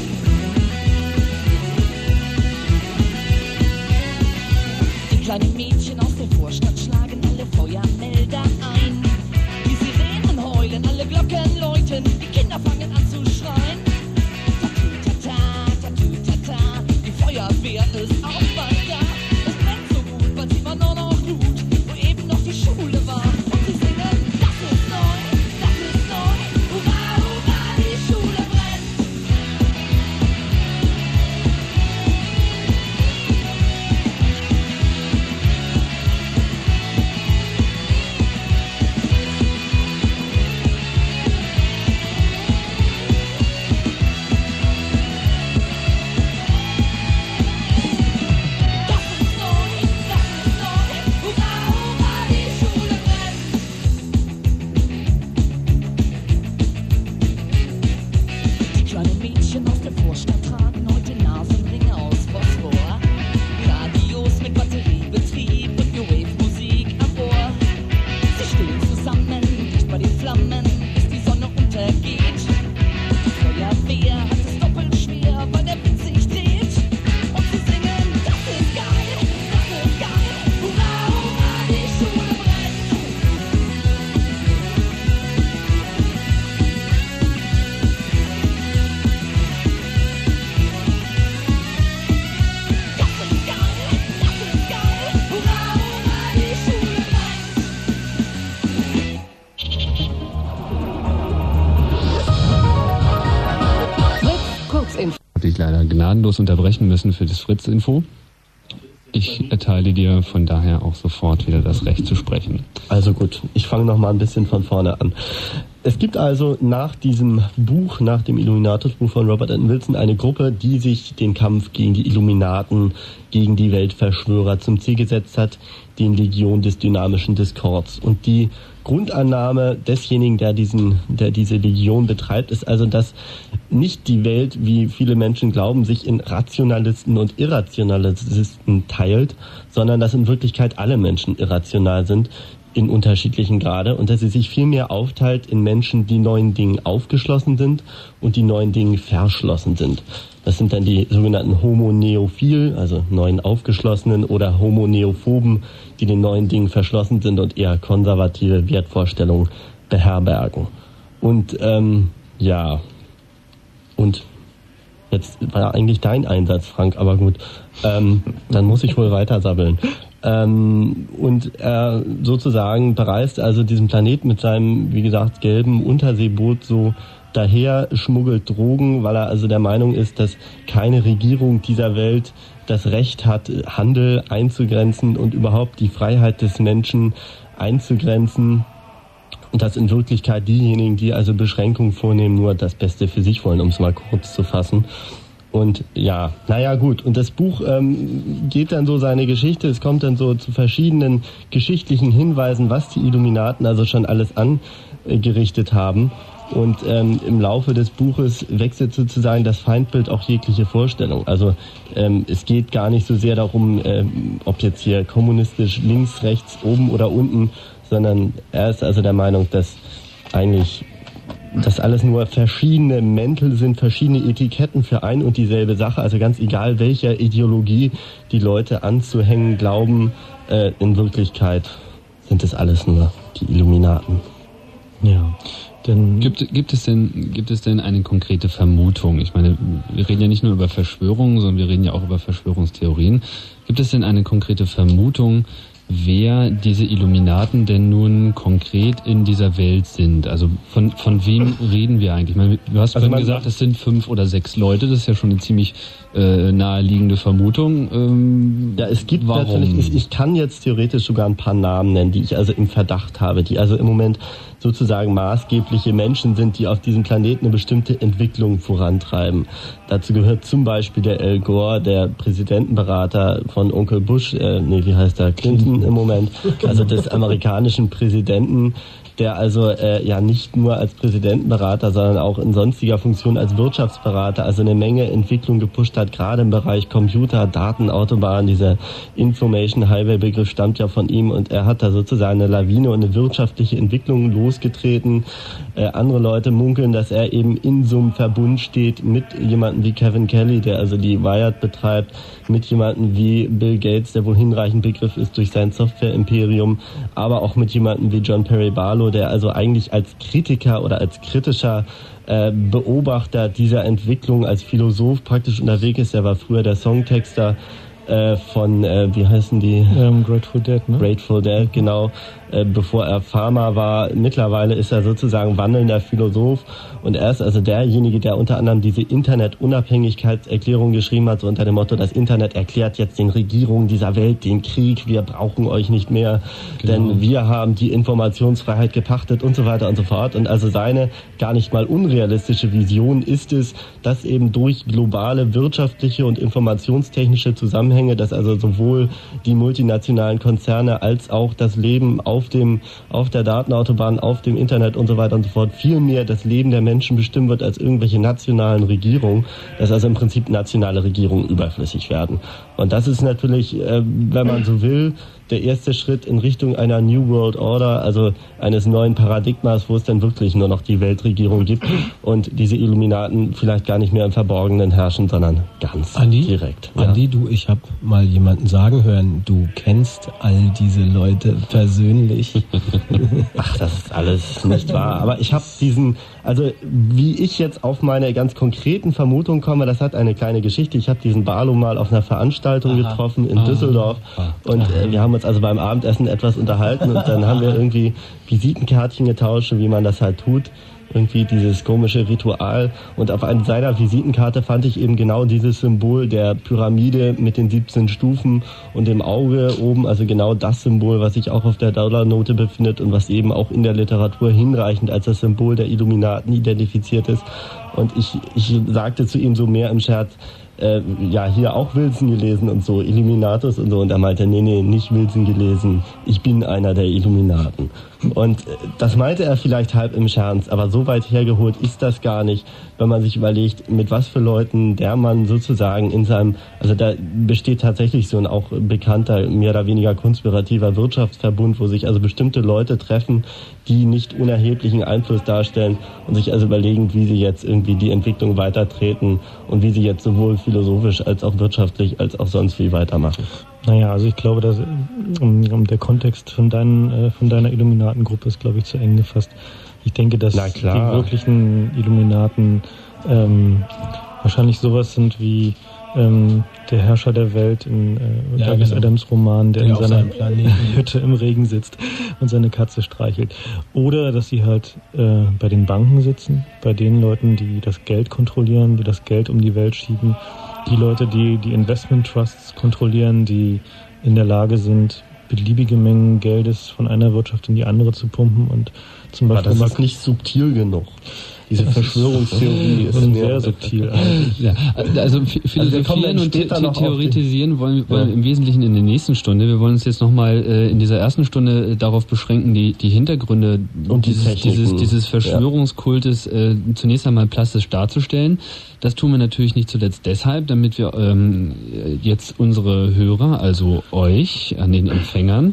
Speaker 6: Die kleinen Mädchen aus der Vorstadt schlagen alle Feuermelder ein. Die Sirenen heulen, alle Glocken läuten, die Kinder fangen an zu schreien. Tatütata, tatütata, die Feuerwehr ist auch bald da. Es brennt so gut, weil sie war nur noch Blut, wo eben noch die Schule war. Und sie singen, das ist neu, das ist neu, hurra, hurra, die Schule brennt.
Speaker 1: dich leider gnadenlos unterbrechen müssen für das Fritz-Info. Ich erteile dir von daher auch sofort wieder das Recht zu sprechen.
Speaker 5: Also gut, ich fange noch mal ein bisschen von vorne an. Es gibt also nach diesem Buch, nach dem Illuminatus-Buch von Robert Anton Wilson, eine Gruppe, die sich den Kampf gegen die Illuminaten, gegen die Weltverschwörer zum Ziel gesetzt hat, den Legion des dynamischen Diskords. Und die Grundannahme desjenigen, der diesen, der diese Legion betreibt, ist also, dass nicht die Welt, wie viele Menschen glauben, sich in Rationalisten und Irrationalisten teilt, sondern dass in Wirklichkeit alle Menschen irrational sind in unterschiedlichen Grade und dass sie sich vielmehr aufteilt in Menschen, die neuen Dingen aufgeschlossen sind und die neuen Dingen verschlossen sind. Das sind dann die sogenannten Homo Neophil, also neuen Aufgeschlossenen, oder Homo Neophoben, die den neuen Dingen verschlossen sind und eher konservative Wertvorstellungen beherbergen. Und ähm, ja, und jetzt war eigentlich dein Einsatz, Frank, aber gut, ähm, dann muss ich wohl weiter sabbeln. Ähm, und er sozusagen bereist also diesen Planeten mit seinem, wie gesagt, gelben Unterseeboot so daher, schmuggelt Drogen, weil er also der Meinung ist, dass keine Regierung dieser Welt das Recht hat, Handel einzugrenzen und überhaupt die Freiheit des Menschen einzugrenzen. Und dass in Wirklichkeit diejenigen, die also Beschränkungen vornehmen, nur das Beste für sich wollen, um es mal kurz zu fassen. Und ja, naja gut, und das Buch ähm, geht dann so seine Geschichte, es kommt dann so zu verschiedenen geschichtlichen Hinweisen, was die Illuminaten also schon alles angerichtet haben. Und ähm, im Laufe des Buches wechselt sozusagen das Feindbild auch jegliche Vorstellung. Also ähm, es geht gar nicht so sehr darum, ähm, ob jetzt hier kommunistisch links, rechts, oben oder unten, sondern er ist also der Meinung, dass eigentlich das alles nur verschiedene Mäntel sind, verschiedene Etiketten für ein und dieselbe Sache. Also ganz egal, welcher Ideologie die Leute anzuhängen glauben, äh, in Wirklichkeit sind es alles nur die Illuminaten.
Speaker 4: Ja. Denn
Speaker 1: gibt, gibt es denn, gibt es denn eine konkrete Vermutung? Ich meine, wir reden ja nicht nur über Verschwörungen, sondern wir reden ja auch über Verschwörungstheorien. Gibt es denn eine konkrete Vermutung, wer diese Illuminaten denn nun konkret in dieser Welt sind? Also von von wem reden wir eigentlich? Ich meine, du hast
Speaker 5: also
Speaker 1: vorhin gesagt, es sind fünf oder sechs Leute. Das ist ja schon eine ziemlich äh, naheliegende Vermutung. Ähm,
Speaker 5: ja, es gibt
Speaker 1: warum?
Speaker 5: natürlich, ich, ich kann jetzt theoretisch sogar ein paar Namen nennen, die ich also im Verdacht habe, die also im Moment sozusagen maßgebliche Menschen sind, die auf diesem Planeten eine bestimmte Entwicklung vorantreiben. Dazu gehört zum Beispiel der Al Gore, der Präsidentenberater von Onkel Bush, äh, nee, wie heißt der, Clinton im Moment, also des amerikanischen Präsidenten, der also äh, ja nicht nur als Präsidentenberater, sondern auch in sonstiger Funktion als Wirtschaftsberater also eine Menge Entwicklung gepusht hat, gerade im Bereich Computer, Daten, Autobahn. Dieser Information Highway Begriff stammt ja von ihm und er hat da sozusagen eine Lawine und eine wirtschaftliche Entwicklung losgetreten. Äh, andere Leute munkeln, dass er eben in so einem Verbund steht mit jemandem wie Kevin Kelly, der also die Wired betreibt, mit jemandem wie Bill Gates, der wohl hinreichend Begriff ist durch sein Software-Imperium, aber auch mit jemandem wie John Perry Barlow, der also eigentlich als Kritiker oder als kritischer äh, Beobachter dieser Entwicklung als Philosoph praktisch unterwegs ist. Er war früher der Songtexter äh, von, äh, wie heißen die?
Speaker 4: Ähm, Grateful Dead, ne?
Speaker 5: Grateful Dead, genau. Äh, bevor er Farmer war. Mittlerweile ist er sozusagen wandelnder Philosoph und er ist also derjenige, der unter anderem diese Internet-Unabhängigkeitserklärung geschrieben hat, so unter dem Motto, das Internet erklärt jetzt den Regierungen dieser Welt den Krieg, wir brauchen euch nicht mehr, genau. Denn wir haben die Informationsfreiheit gepachtet und so weiter und so fort. Und also seine gar nicht mal unrealistische Vision ist es, dass eben durch globale wirtschaftliche und informationstechnische Zusammenhänge, dass also sowohl die multinationalen Konzerne als auch das Leben auf auf dem, auf der Datenautobahn, auf dem Internet und so weiter und so fort viel mehr das Leben der Menschen bestimmen wird als irgendwelche nationalen Regierungen, dass also im Prinzip nationale Regierungen überflüssig werden. Und das ist natürlich, äh, wenn man so will, der erste Schritt in Richtung einer New World Order, also eines neuen Paradigmas, wo es dann wirklich nur noch die Weltregierung gibt und diese Illuminaten vielleicht gar nicht mehr im Verborgenen herrschen, sondern ganz
Speaker 3: Andi,
Speaker 5: direkt.
Speaker 3: Ja. Andi, du, ich habe mal jemanden sagen hören, du kennst all diese Leute persönlich.
Speaker 5: Ach, das ist alles nicht wahr. Aber ich habe diesen, also wie ich jetzt auf meine ganz konkreten Vermutungen komme, das hat eine kleine Geschichte. Ich habe diesen Barlow mal auf einer Veranstaltung Aha. getroffen in Aha. Düsseldorf und äh, wir haben uns also beim Abendessen etwas unterhalten und dann haben wir irgendwie Visitenkärtchen getauscht, wie man das halt tut. Irgendwie dieses komische Ritual. Und auf einer seiner Visitenkarte fand ich eben genau dieses Symbol der Pyramide mit den siebzehn Stufen und dem Auge oben, also genau das Symbol, was sich auch auf der Dollarnote befindet und was eben auch in der Literatur hinreichend als das Symbol der Illuminaten identifiziert ist. Und ich, ich sagte zu ihm so mehr im Scherz, Äh, ja, hier auch Wilson gelesen und so, Illuminatus und so. Und er meinte, nee, nee, nicht Wilson gelesen, ich bin einer der Illuminaten. Und äh, das meinte er vielleicht halb im Scherz, aber so weit hergeholt ist das gar nicht, wenn man sich überlegt, mit was für Leuten der Mann sozusagen in seinem, also da besteht tatsächlich so ein auch bekannter, mehr oder weniger konspirativer Wirtschaftsverbund, wo sich also bestimmte Leute treffen, die nicht unerheblichen Einfluss darstellen und sich also überlegen, wie sie jetzt irgendwie die Entwicklung weitertreten und wie sie jetzt sowohl philosophisch als auch wirtschaftlich als auch sonst wie weitermachen.
Speaker 4: Naja, also ich glaube, dass um, um der Kontext von, deinen, äh, von deiner Illuminatengruppe ist, glaube ich, zu eng gefasst. Ich denke, dass die wirklichen Illuminaten ähm, wahrscheinlich sowas sind wie ähm, der Herrscher der Welt in äh, ja, Douglas genau. Adams Roman, der, der in seiner Hütte im Regen sitzt und seine Katze streichelt. Oder dass sie halt äh, bei den Banken sitzen, bei den Leuten, die das Geld kontrollieren, die das Geld um die Welt schieben, die Leute, die die Investment Trusts kontrollieren, die in der Lage sind, beliebige Mengen Geldes von einer Wirtschaft in die andere zu pumpen und zum Beispiel...
Speaker 5: Aber das ist nicht subtil genug. Diese das Verschwörungstheorie ist, ist sehr subtil eigentlich.
Speaker 1: Ja, also philosophieren also und the- theoretisieren wollen, wollen ja. im Wesentlichen in der nächsten Stunde. Wir wollen uns jetzt nochmal äh, in dieser ersten Stunde äh, darauf beschränken, die, die Hintergründe
Speaker 5: und die
Speaker 1: dieses, dieses, dieses Verschwörungskultes äh, zunächst einmal plastisch darzustellen. Das tun wir natürlich nicht zuletzt deshalb, damit wir ähm, jetzt unsere Hörer, also euch an den Empfängern,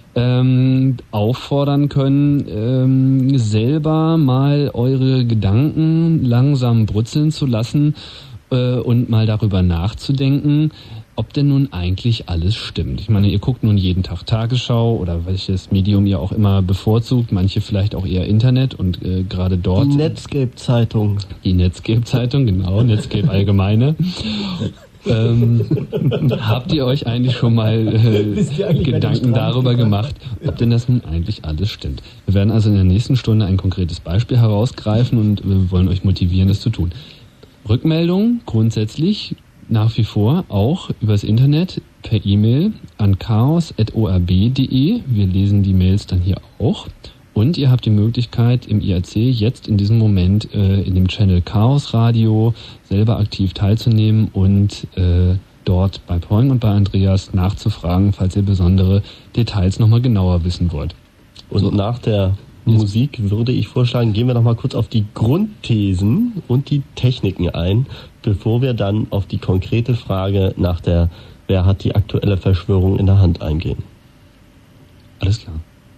Speaker 1: Ähm, auffordern können, ähm, selber mal eure Gedanken langsam brutzeln zu lassen äh, und mal darüber nachzudenken, ob denn nun eigentlich alles stimmt. Ich meine, ihr guckt nun jeden Tag Tagesschau oder welches Medium ihr auch immer bevorzugt, manche vielleicht auch eher Internet und äh, gerade dort...
Speaker 5: Die Netscape-Zeitung.
Speaker 1: Die Netscape-Zeitung, genau, Netscape Allgemeine. ähm, habt ihr euch eigentlich schon mal äh, Gedanken darüber gemacht, ob denn das nun eigentlich alles stimmt? Wir werden also in der nächsten Stunde ein konkretes Beispiel herausgreifen und wir wollen euch motivieren, das zu tun. Rückmeldungen grundsätzlich nach wie vor auch übers Internet per E-Mail an chaos at o r b punkt d e. Wir lesen die Mails dann hier auch. Und ihr habt die Möglichkeit, im I A C jetzt in diesem Moment äh, in dem Channel Chaos Radio selber aktiv teilzunehmen und äh, dort bei Poing und bei Andreas nachzufragen, falls ihr besondere Details nochmal genauer wissen wollt.
Speaker 5: Und so. nach der Musik würde ich vorschlagen, gehen wir noch mal kurz auf die Grundthesen und die Techniken ein, bevor wir dann auf die konkrete Frage nach der Wer hat die aktuelle Verschwörung in der Hand eingehen.
Speaker 1: Alles klar.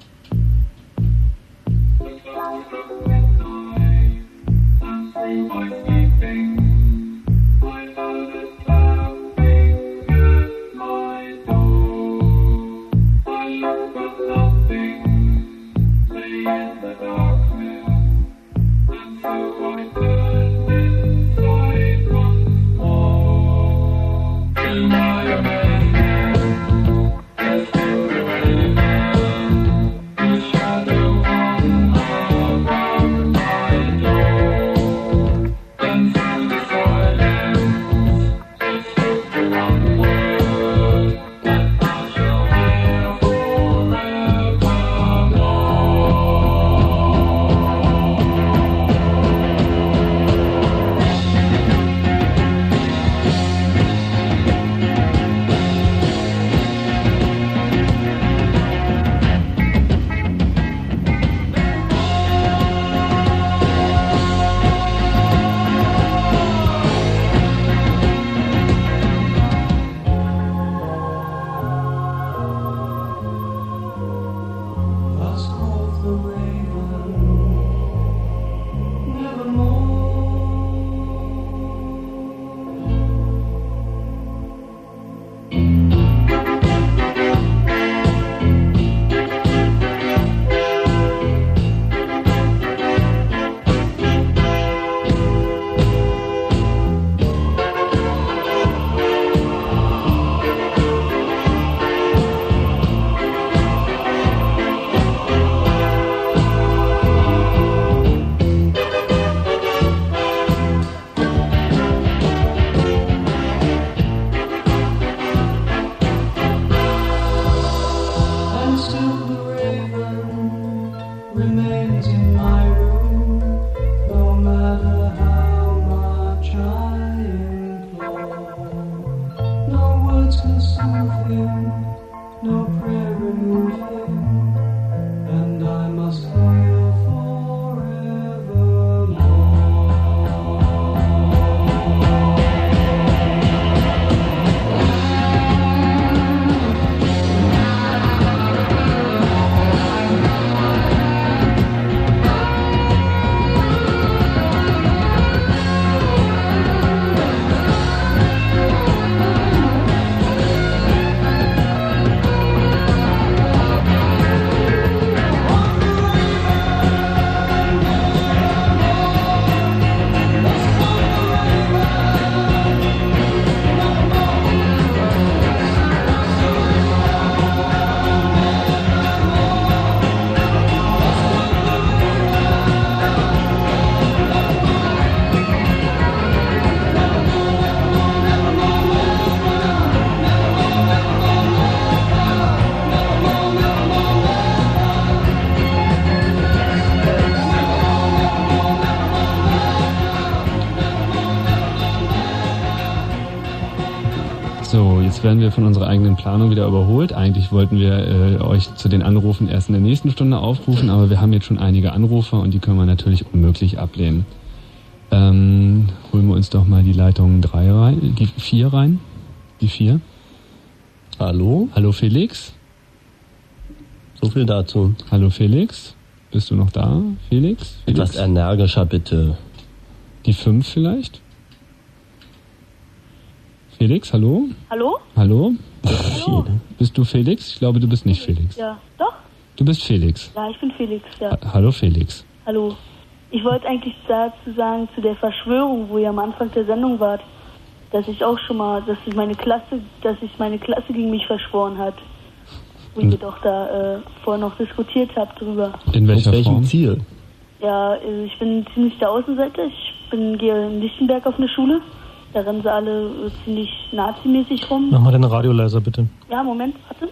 Speaker 1: So, jetzt werden wir von unserer eigenen Planung wieder überholt. Eigentlich wollten wir äh, euch zu den Anrufen erst in der nächsten Stunde aufrufen, aber wir haben jetzt schon einige Anrufer und die können wir natürlich unmöglich ablehnen. Ähm, holen wir uns doch mal die Leitung drei rein, die vier rein. Die vier.
Speaker 5: Hallo?
Speaker 1: Hallo Felix.
Speaker 5: So viel dazu.
Speaker 1: Hallo Felix. Bist du noch da, Felix? Felix?
Speaker 5: Etwas energischer bitte.
Speaker 1: Die fünf vielleicht? Felix, hallo?
Speaker 7: Hallo?
Speaker 1: Hallo?
Speaker 7: Hallo?
Speaker 1: Bist du Felix? Ich glaube, du bist nicht Felix.
Speaker 7: Ja, doch?
Speaker 1: Du bist Felix.
Speaker 7: Ja, ich bin Felix, ja.
Speaker 1: Ha- Hallo Felix.
Speaker 7: Hallo. Ich wollte eigentlich dazu sagen, zu der Verschwörung, wo ihr am Anfang der Sendung wart, dass ich auch schon mal, dass ich meine Klasse, dass sich meine Klasse gegen mich verschworen hat. Wo
Speaker 1: Hm.
Speaker 7: ihr doch da äh, vorher noch diskutiert habt drüber.
Speaker 1: In welcher
Speaker 5: Mit welchem
Speaker 1: Form?
Speaker 5: Ziel?
Speaker 7: Ja, äh, ich bin ziemlich der Außenseiter. Ich bin, gehe in Lichtenberg auf eine Schule. Da rennen sie alle äh, ziemlich nazimäßig rum.
Speaker 4: Mach mal deine Radio leiser, bitte.
Speaker 7: Ja, Moment, warte.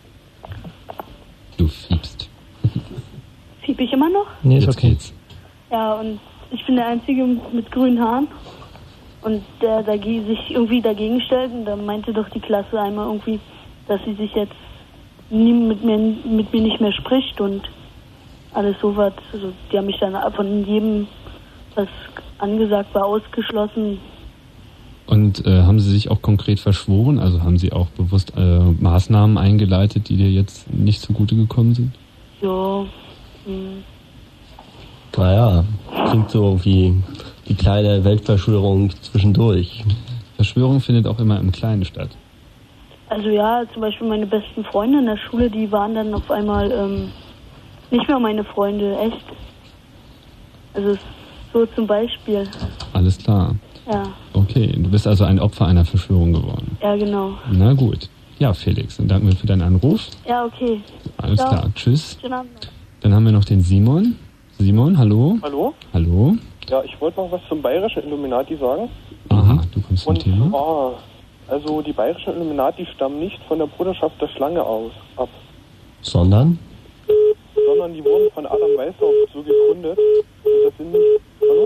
Speaker 1: Du fiebst.
Speaker 7: Fieb ich immer noch?
Speaker 4: Nee, ist
Speaker 1: Jetzt
Speaker 4: okay.
Speaker 1: geht's.
Speaker 7: Ja, und ich bin der Einzige mit grünen Haaren. Und der dagegen, sich irgendwie dagegen stellt. Und da meinte doch die Klasse einmal irgendwie, dass sie sich jetzt nie mit mir, mit mir nicht mehr spricht. Und alles sowas. Also die haben mich dann von jedem, was angesagt war, ausgeschlossen.
Speaker 1: Und äh, haben Sie sich auch konkret verschworen? Also haben Sie auch bewusst äh, Maßnahmen eingeleitet, die dir jetzt nicht zugute gekommen sind?
Speaker 7: Ja. Hm.
Speaker 5: Naja, klingt so wie die kleine Weltverschwörung zwischendurch.
Speaker 1: Verschwörung findet auch immer im Kleinen statt.
Speaker 7: Also ja, zum Beispiel meine besten Freunde in der Schule, die waren dann auf einmal ähm, nicht mehr meine Freunde, echt. Also so zum Beispiel.
Speaker 1: Alles klar.
Speaker 7: Ja.
Speaker 1: Okay, du bist also ein Opfer einer Verschwörung geworden.
Speaker 7: Ja, genau.
Speaker 1: Na gut. Ja, Felix, dann danken wir für deinen Anruf.
Speaker 7: Ja, okay.
Speaker 1: Alles
Speaker 7: Ciao.
Speaker 1: klar, tschüss.
Speaker 7: Schönen Abend noch.
Speaker 1: Dann haben wir noch den Simon. Simon, hallo.
Speaker 8: Hallo?
Speaker 1: Hallo.
Speaker 8: Ja, ich wollte noch was zum bayerischen Illuminati sagen.
Speaker 1: Aha, du kommst zum
Speaker 8: Und
Speaker 1: Thema.
Speaker 8: zwar, also die bayerischen Illuminati stammen nicht von der Bruderschaft der Schlange aus ab,
Speaker 5: Sondern?
Speaker 8: sondern die wurden von Adam Weishaupt so gegründet. Und das sind nicht... Hallo?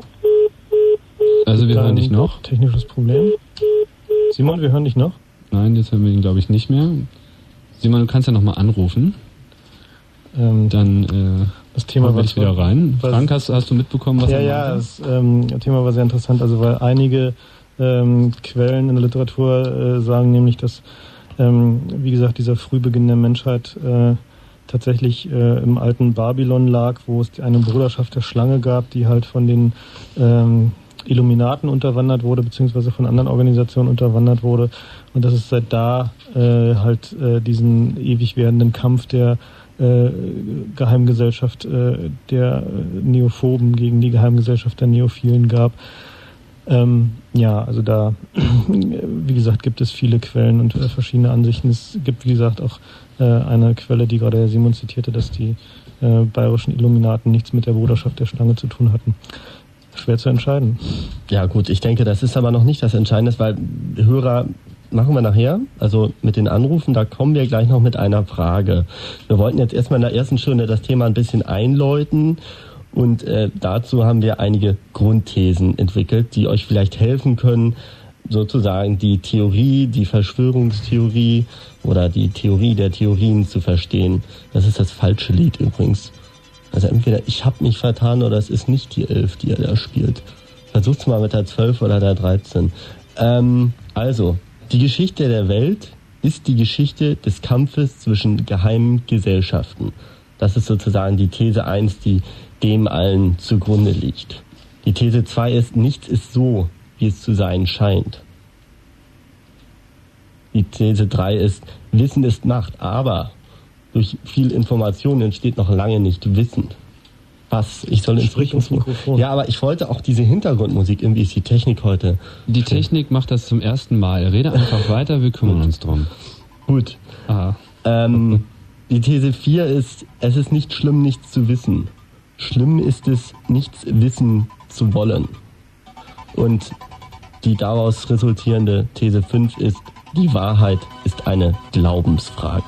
Speaker 1: Also wir hören dich
Speaker 4: Dann
Speaker 1: noch.
Speaker 4: Technisches Problem. Simon, wir hören dich noch?
Speaker 1: Nein, jetzt hören wir ihn, glaube ich, nicht mehr. Simon, du kannst ja nochmal anrufen.
Speaker 4: Ähm,
Speaker 1: Dann äh,
Speaker 4: das Thema
Speaker 1: holen wir
Speaker 4: war
Speaker 1: dich wieder rein.
Speaker 4: was-
Speaker 1: Frank, hast, hast du mitbekommen, was
Speaker 4: Ja,
Speaker 1: er
Speaker 4: ja,
Speaker 1: meinte?
Speaker 4: das ähm, Thema war sehr interessant, also weil einige ähm, Quellen in der Literatur äh, sagen nämlich, dass, ähm, wie gesagt, dieser Frühbeginn der Menschheit äh, tatsächlich äh, im alten Babylon lag, wo es eine Bruderschaft der Schlange gab, die halt von den ähm, Illuminaten unterwandert wurde, beziehungsweise von anderen Organisationen unterwandert wurde, und dass es seit da äh, halt äh, diesen ewig werdenden Kampf der äh, Geheimgesellschaft äh, der Neophoben gegen die Geheimgesellschaft der Neophilen gab. Ähm, ja, also da, wie gesagt, gibt es viele Quellen und äh, verschiedene Ansichten. Es gibt, wie gesagt, auch äh, eine Quelle, die gerade Herr Simon zitierte, dass die äh, bayerischen Illuminaten nichts mit der Bruderschaft der Schlange zu tun hatten. Schwer zu entscheiden.
Speaker 5: Ja gut, ich denke, das ist aber noch nicht das Entscheidende, weil Hörer machen wir nachher, also mit den Anrufen, da kommen wir gleich noch mit einer Frage. Wir wollten jetzt erstmal in der ersten Stunde das Thema ein bisschen einläuten und äh, dazu haben wir einige Grundthesen entwickelt, die euch vielleicht helfen können, sozusagen die Theorie, die Verschwörungstheorie oder die Theorie der Theorien zu verstehen. Das ist das falsche Lied übrigens. Also entweder ich habe mich vertan oder es ist nicht die elf, die er da spielt. Versucht's mal mit der zwölf oder der dreizehn. Ähm, also, die Geschichte der Welt ist die Geschichte des Kampfes zwischen geheimen Gesellschaften. Das ist sozusagen die These eins, die dem allen zugrunde liegt. Die These zwei ist, nichts ist so, wie es zu sein scheint. Die These drei ist, Wissen ist Macht, aber durch viel Information entsteht noch lange nicht Wissen. Was? Ich soll ins
Speaker 4: Sprich ins Mikrofon.
Speaker 5: Ja, aber ich wollte auch diese Hintergrundmusik, irgendwie ist die Technik heute.
Speaker 1: Die Technik macht das zum ersten Mal. Rede einfach weiter, wir kümmern uns drum.
Speaker 5: Gut.
Speaker 1: Aha.
Speaker 5: Ähm, die These vier ist, es ist nicht schlimm, nichts zu wissen. Schlimm ist es, nichts wissen zu wollen. Und die daraus resultierende These fünf ist, die Wahrheit ist eine Glaubensfrage.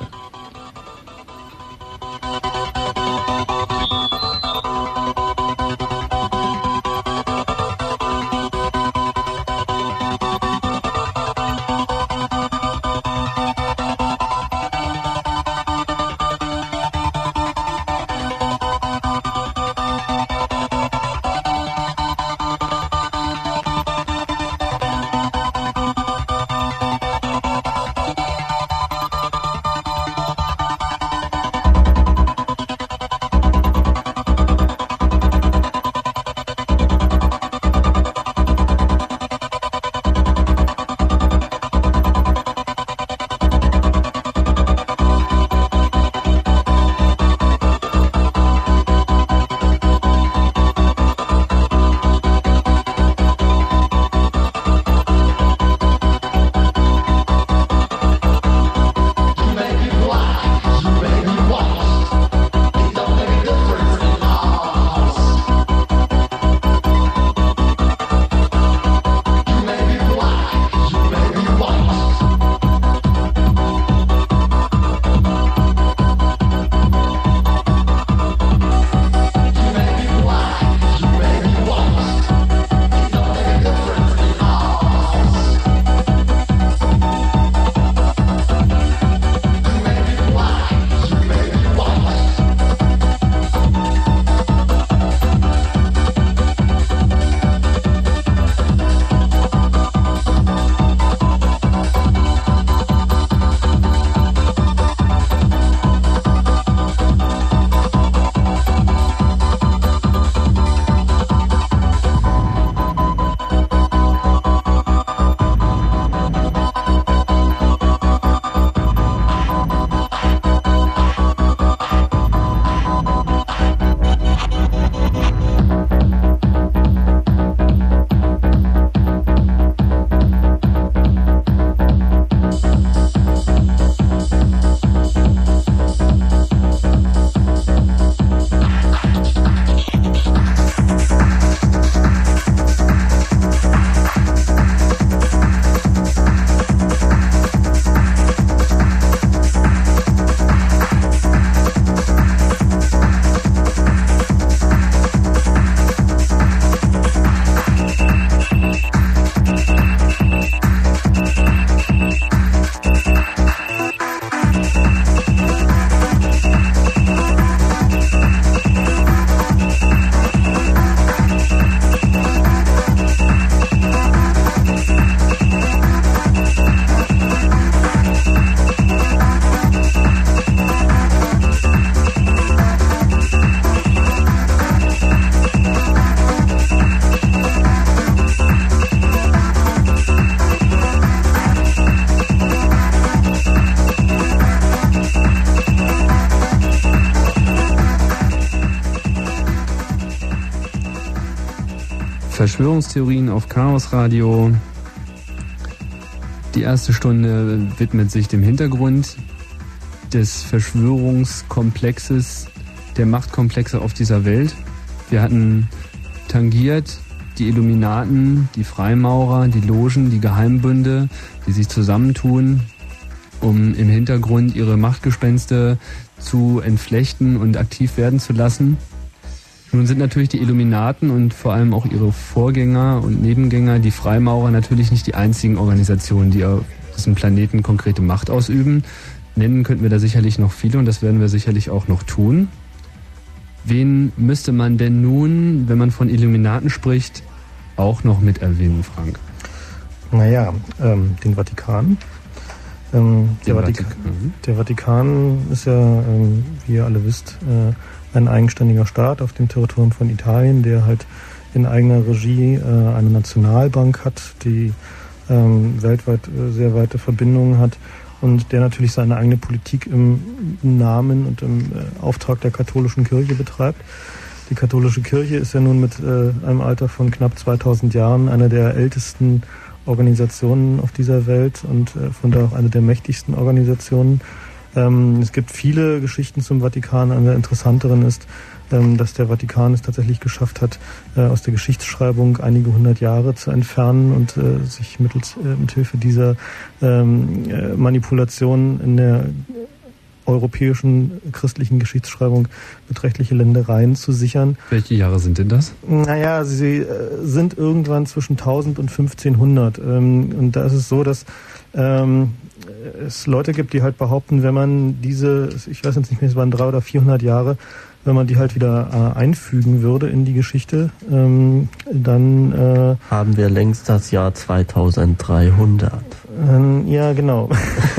Speaker 1: Verschwörungstheorien auf Chaos Radio. Die erste Stunde widmet sich dem Hintergrund des Verschwörungskomplexes, der Machtkomplexe auf dieser Welt. Wir hatten tangiert die Illuminaten, die Freimaurer, die Logen, die Geheimbünde, die sich zusammentun, um im Hintergrund ihre Machtgespenste zu entflechten und aktiv werden zu lassen. Nun sind natürlich die Illuminaten und vor allem auch ihre Vorgänger und Nebengänger, die Freimaurer, natürlich nicht die einzigen Organisationen, die auf diesem Planeten konkrete Macht ausüben. Nennen könnten wir da sicherlich noch viele und das werden wir sicherlich auch noch tun. Wen müsste man denn nun, wenn man von Illuminaten spricht, auch noch mit erwähnen, Frank?
Speaker 4: Naja, ähm, den Vatikan. Ähm, der, Vatikan. Vatikan. der Vatikan ist ja, ähm, wie ihr alle wisst, äh, ein eigenständiger Staat auf dem Territorium von Italien, der halt in eigener Regie äh, eine Nationalbank hat, die ähm, weltweit äh, sehr weite Verbindungen hat und der natürlich seine eigene Politik im Namen und im äh, Auftrag der katholischen Kirche betreibt. Die katholische Kirche ist ja nun mit äh, einem Alter von knapp zweitausend Jahren eine der ältesten Organisationen auf dieser Welt und äh, von daher auch eine der mächtigsten Organisationen. Ähm, es gibt viele Geschichten zum Vatikan. Eine der interessanteren ist, ähm, dass der Vatikan es tatsächlich geschafft hat, äh, aus der Geschichtsschreibung einige hundert Jahre zu entfernen und äh, sich mittels äh, mithilfe dieser ähm, äh, Manipulation in der europäischen christlichen Geschichtsschreibung beträchtliche Ländereien zu sichern.
Speaker 1: Welche Jahre sind denn das?
Speaker 4: Naja, sie äh, sind irgendwann zwischen tausend und fünfzehnhundert. Ähm, und da ist es so, dass ähm, es Leute gibt, die halt behaupten, wenn man diese, ich weiß jetzt nicht mehr, es waren dreihundert oder vierhundert Jahre, wenn man die halt wieder äh, einfügen würde in die Geschichte, ähm, dann äh,
Speaker 5: haben wir längst das Jahr zweitausenddreihundert.
Speaker 4: Ähm, ja, genau.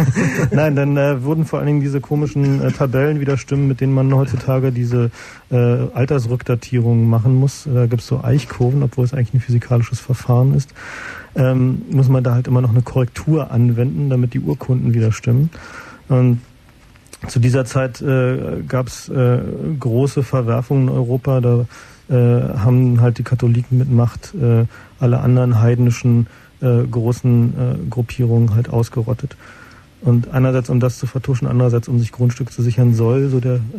Speaker 4: Nein, dann äh, wurden vor allen Dingen diese komischen äh, Tabellen wieder stimmen, mit denen man heutzutage diese äh, Altersrückdatierungen machen muss. Da gibt es so Eichkurven, obwohl es eigentlich ein physikalisches Verfahren ist. Ähm, muss man da halt immer noch eine Korrektur anwenden, damit die Urkunden wieder stimmen. Und zu dieser Zeit äh, gab es äh, große Verwerfungen in Europa. Da äh, haben halt die Katholiken mit Macht äh, alle anderen heidnischen äh, großen äh, Gruppierungen halt ausgerottet. Und einerseits, um das zu vertuschen, andererseits, um sich Grundstück zu sichern, soll, so der äh,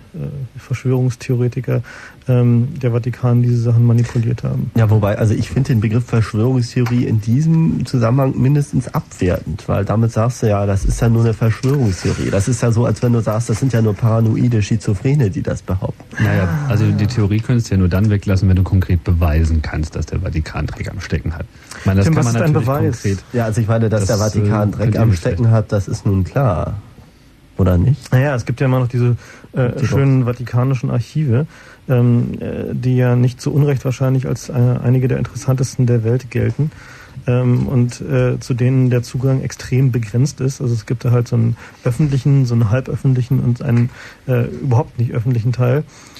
Speaker 4: Verschwörungstheoretiker, ähm, der Vatikan diese Sachen manipuliert haben.
Speaker 5: Ja, wobei, also ich finde den Begriff Verschwörungstheorie in diesem Zusammenhang mindestens abwertend, weil damit sagst du ja, das ist ja nur eine Verschwörungstheorie. Das ist ja so, als wenn du sagst, das sind ja nur paranoide Schizophrene, die das behaupten.
Speaker 1: Naja, also die Theorie könntest du ja nur dann weglassen, wenn du konkret beweisen kannst, dass der Vatikan Dreck am Stecken hat. Ich meine, das
Speaker 4: Tim,
Speaker 1: kann
Speaker 4: was
Speaker 1: man
Speaker 4: ist ein
Speaker 1: natürlich
Speaker 4: Beweis?
Speaker 1: konkret.
Speaker 5: Ja, also ich meine, dass
Speaker 1: Das,
Speaker 5: der Vatikan
Speaker 1: äh,
Speaker 5: Dreck am Stecken hat, das ist nun klar. Oder nicht?
Speaker 4: Naja, es gibt ja immer noch diese äh, schönen vatikanischen Archive, ähm, äh, die ja nicht zu Unrecht wahrscheinlich als äh, einige der interessantesten der Welt gelten. Ähm, und äh, zu denen der Zugang extrem begrenzt ist. Also es gibt da halt so einen öffentlichen, so einen halböffentlichen und einen äh, überhaupt nicht öffentlichen Teil.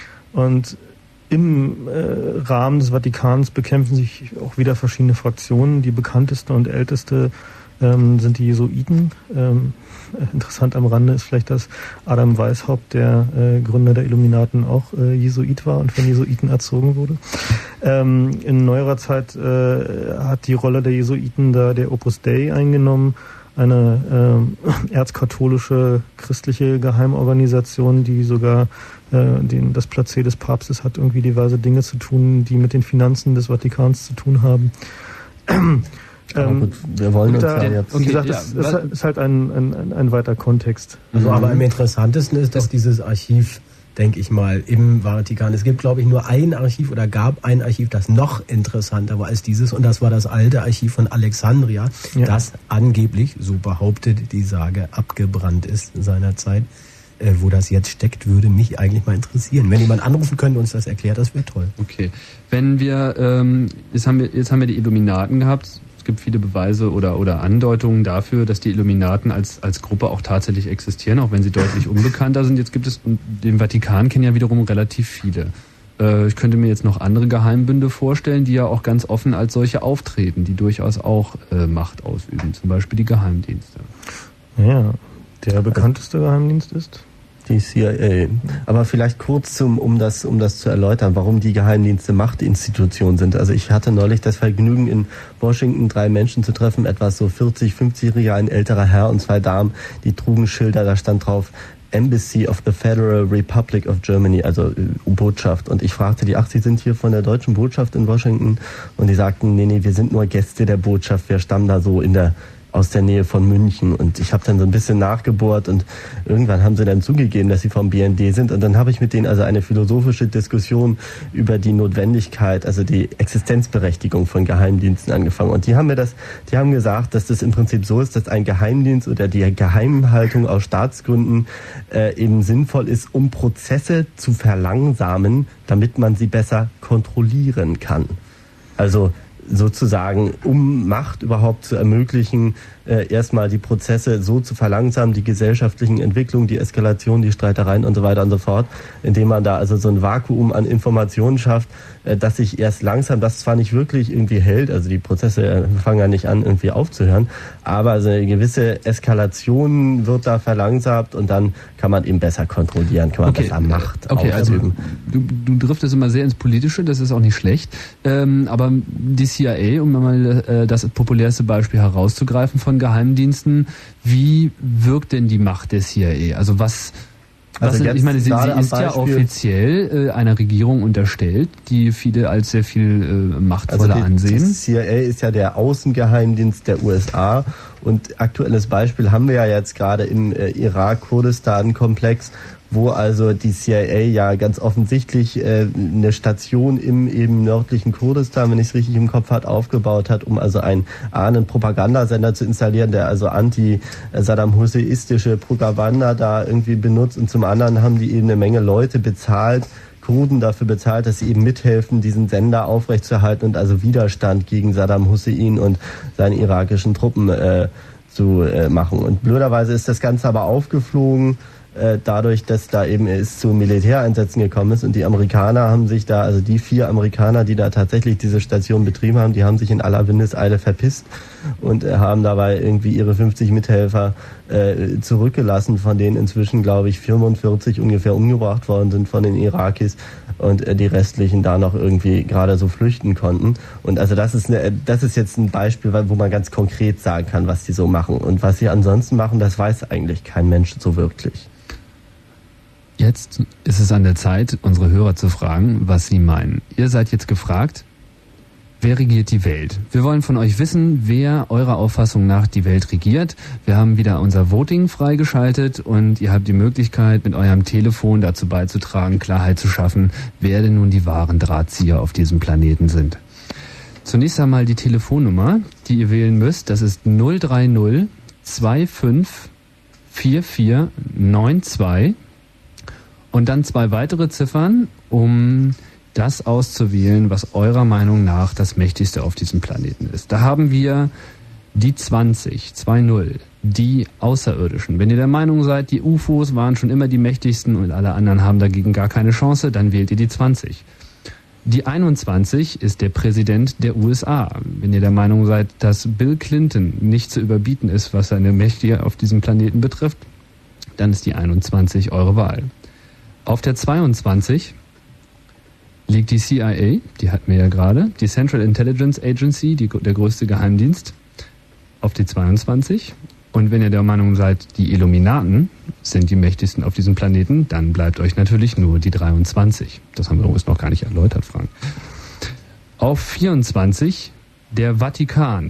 Speaker 4: Und im äh, Rahmen des Vatikans bekämpfen sich auch wieder verschiedene Fraktionen. Die bekannteste und älteste ähm, sind die Jesuiten. Ähm, interessant am Rande ist vielleicht, dass Adam Weishaupt, der äh, Gründer der Illuminaten, auch äh, Jesuit war und von Jesuiten erzogen wurde. Ähm, in neuerer Zeit äh, hat die Rolle der Jesuiten da der Opus Dei eingenommen, eine äh, erzkatholische christliche Geheimorganisation, die sogar äh, den, das Placé des Papstes hat, irgendwie diverse Dinge zu tun, die mit den Finanzen des Vatikans zu tun haben.
Speaker 5: Aber gut, wir wollen uns
Speaker 4: da,
Speaker 5: ja jetzt...
Speaker 4: Wie gesagt, es ja, ist, ist halt ein, ein, ein weiter Kontext.
Speaker 3: Also, aber am interessantesten ist, dass dieses Archiv, denke ich mal, im Vatikan, es gibt, glaube ich, nur ein Archiv oder gab ein Archiv, das noch interessanter war als dieses, und das war das alte Archiv von Alexandria, ja. Das angeblich, so behauptet die Sage, abgebrannt ist seinerzeit. Äh, wo das jetzt steckt, würde mich eigentlich mal interessieren. Wenn jemand anrufen könnte und uns das erklärt, das wäre toll.
Speaker 1: Okay. Wenn wir, ähm, jetzt haben wir, jetzt haben wir die Illuminaten gehabt. Es gibt viele Beweise oder, oder Andeutungen dafür, dass die Illuminaten als, als Gruppe auch tatsächlich existieren, auch wenn sie deutlich unbekannter sind. Jetzt gibt es, und den Vatikan kennen ja wiederum relativ viele. Äh, ich könnte mir jetzt noch andere Geheimbünde vorstellen, die ja auch ganz offen als solche auftreten, die durchaus auch äh, Macht ausüben. Zum Beispiel die Geheimdienste.
Speaker 4: Ja, der bekannteste Geheimdienst ist?
Speaker 5: Die C I A. Aber vielleicht kurz zum, um das, um das zu erläutern, warum die Geheimdienste Machtinstitutionen sind. Also ich hatte neulich das Vergnügen, in Washington drei Menschen zu treffen, etwas so vierzig, fünfzigjähriger, ein älterer Herr und zwei Damen, die trugen Schilder, da stand drauf Embassy of the Federal Republic of Germany, also äh, Botschaft. Und ich fragte die, ach, Sie sind hier von der deutschen Botschaft in Washington? Und die sagten, nee, nee, wir sind nur Gäste der Botschaft, wir stammen da so in der aus der Nähe von München. Und ich habe dann so ein bisschen nachgebohrt und irgendwann haben sie dann zugegeben, dass sie vom B N D sind. Und dann habe ich mit denen also eine philosophische Diskussion über die Notwendigkeit, also die Existenzberechtigung von Geheimdiensten angefangen. Und die haben mir das, die haben gesagt, dass das im Prinzip so ist, dass ein Geheimdienst oder die Geheimhaltung aus Staatsgründen äh, eben sinnvoll ist, um Prozesse zu verlangsamen, damit man sie besser kontrollieren kann. Also sozusagen, um Macht überhaupt zu ermöglichen, äh, erstmal die Prozesse so zu verlangsamen, die gesellschaftlichen Entwicklungen, die Eskalation, die Streitereien und so weiter und so fort, indem man da also so ein Vakuum an Informationen schafft, äh, dass sich erst langsam, das zwar nicht wirklich irgendwie hält, also die Prozesse äh, fangen ja nicht an, irgendwie aufzuhören, aber also eine gewisse Eskalation wird da verlangsamt und dann kann man eben besser kontrollieren, kann man
Speaker 1: okay.
Speaker 5: besser Macht
Speaker 1: okay,
Speaker 5: ausüben.
Speaker 1: Also, du, du driftest immer sehr ins Politische, das ist auch nicht schlecht, ähm, aber die C I A, um mal äh, das populärste Beispiel herauszugreifen von Geheimdiensten, wie wirkt denn die Macht der C I A? Also was, was
Speaker 5: also
Speaker 1: ich meine, sie, sie ist ja
Speaker 5: Beispiel,
Speaker 1: offiziell äh, einer Regierung unterstellt, die viele als sehr viel äh, machtvoller
Speaker 5: also die,
Speaker 1: ansehen.
Speaker 5: Die C I A ist ja der Außengeheimdienst der U S A und aktuelles Beispiel haben wir ja jetzt gerade im äh, Irak-Kurdistan-Komplex, wo also die C I A ja ganz offensichtlich äh, eine Station im eben nördlichen Kurdistan, wenn ich es richtig im Kopf habe, aufgebaut hat, um also einen, einen Propagandasender zu installieren, der also anti-Saddam Husseinistische Propaganda da irgendwie benutzt. Und zum anderen haben die eben eine Menge Leute bezahlt, Kurden dafür bezahlt, dass sie eben mithelfen, diesen Sender aufrechtzuerhalten und also Widerstand gegen Saddam Hussein und seine irakischen Truppen äh, zu äh, machen. Und blöderweise ist das Ganze aber aufgeflogen, dadurch, dass da eben es zu Militäreinsätzen gekommen ist und die Amerikaner haben sich da, also die vier Amerikaner, die da tatsächlich diese Station betrieben haben, die haben sich in aller Windeseile verpisst und haben dabei irgendwie ihre fünfzig Mithelfer äh, zurückgelassen, von denen inzwischen, glaube ich, vierundvierzig ungefähr umgebracht worden sind von den Irakis und äh, die restlichen da noch irgendwie gerade so flüchten konnten. Und also das ist eine, das ist jetzt ein Beispiel, wo man ganz konkret sagen kann, was die so machen. Und was sie ansonsten machen, das weiß eigentlich kein Mensch so wirklich.
Speaker 1: Jetzt ist es an der Zeit, unsere Hörer zu fragen, was sie meinen. Ihr seid jetzt gefragt, wer regiert die Welt? Wir wollen von euch wissen, wer eurer Auffassung nach die Welt regiert. Wir haben wieder unser Voting freigeschaltet und ihr habt die Möglichkeit, mit eurem Telefon dazu beizutragen, Klarheit zu schaffen, wer denn nun die wahren Drahtzieher auf diesem Planeten sind. Zunächst einmal die Telefonnummer, die ihr wählen müsst. Das ist null drei null zwei fünf vier vier neun zwei. Und dann zwei weitere Ziffern, um das auszuwählen, was eurer Meinung nach das Mächtigste auf diesem Planeten ist. Da haben wir die zwanzig, zwei null, die Außerirdischen. Wenn ihr der Meinung seid, die U F Os waren schon immer die mächtigsten und alle anderen haben dagegen gar keine Chance, dann wählt ihr die zwanzig. Die einundzwanzig ist der Präsident der U S A. Wenn ihr der Meinung seid, dass Bill Clinton nicht zu überbieten ist, was seine Mächte auf diesem Planeten betrifft, dann ist die einundzwanzig eure Wahl. Auf der zweiundzwanzig liegt die C I A, die hatten wir ja gerade, die Central Intelligence Agency, die, der größte Geheimdienst, auf die zweiundzwanzig. Und wenn ihr der Meinung seid, die Illuminaten sind die mächtigsten auf diesem Planeten, dann bleibt euch natürlich nur die dreiundzwanzig. Das haben wir übrigens noch gar nicht erläutert, Frank. Auf vierundzwanzig der Vatikan.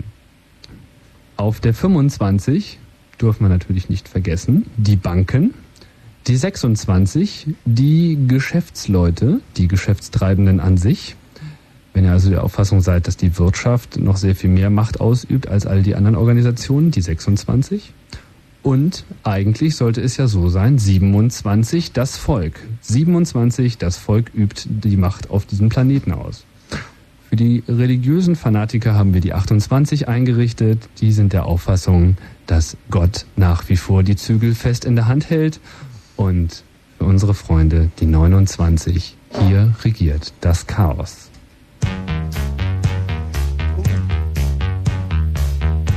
Speaker 1: Auf der fünfundzwanzig dürfen wir natürlich nicht vergessen, die Banken. Die sechsundzwanzig, die Geschäftsleute, die Geschäftstreibenden an sich. Wenn ihr also der Auffassung seid, dass die Wirtschaft noch sehr viel mehr Macht ausübt als all die anderen Organisationen, die sechsundzwanzig. Und eigentlich sollte es ja so sein, siebenundzwanzig, das Volk. siebenundzwanzig, das Volk übt die Macht auf diesem Planeten aus. Für die religiösen Fanatiker haben wir die achtundzwanzig eingerichtet. Die sind der Auffassung, dass Gott nach wie vor die Zügel fest in der Hand hält. Und für unsere Freunde die neunundzwanzig, hier regiert das Chaos.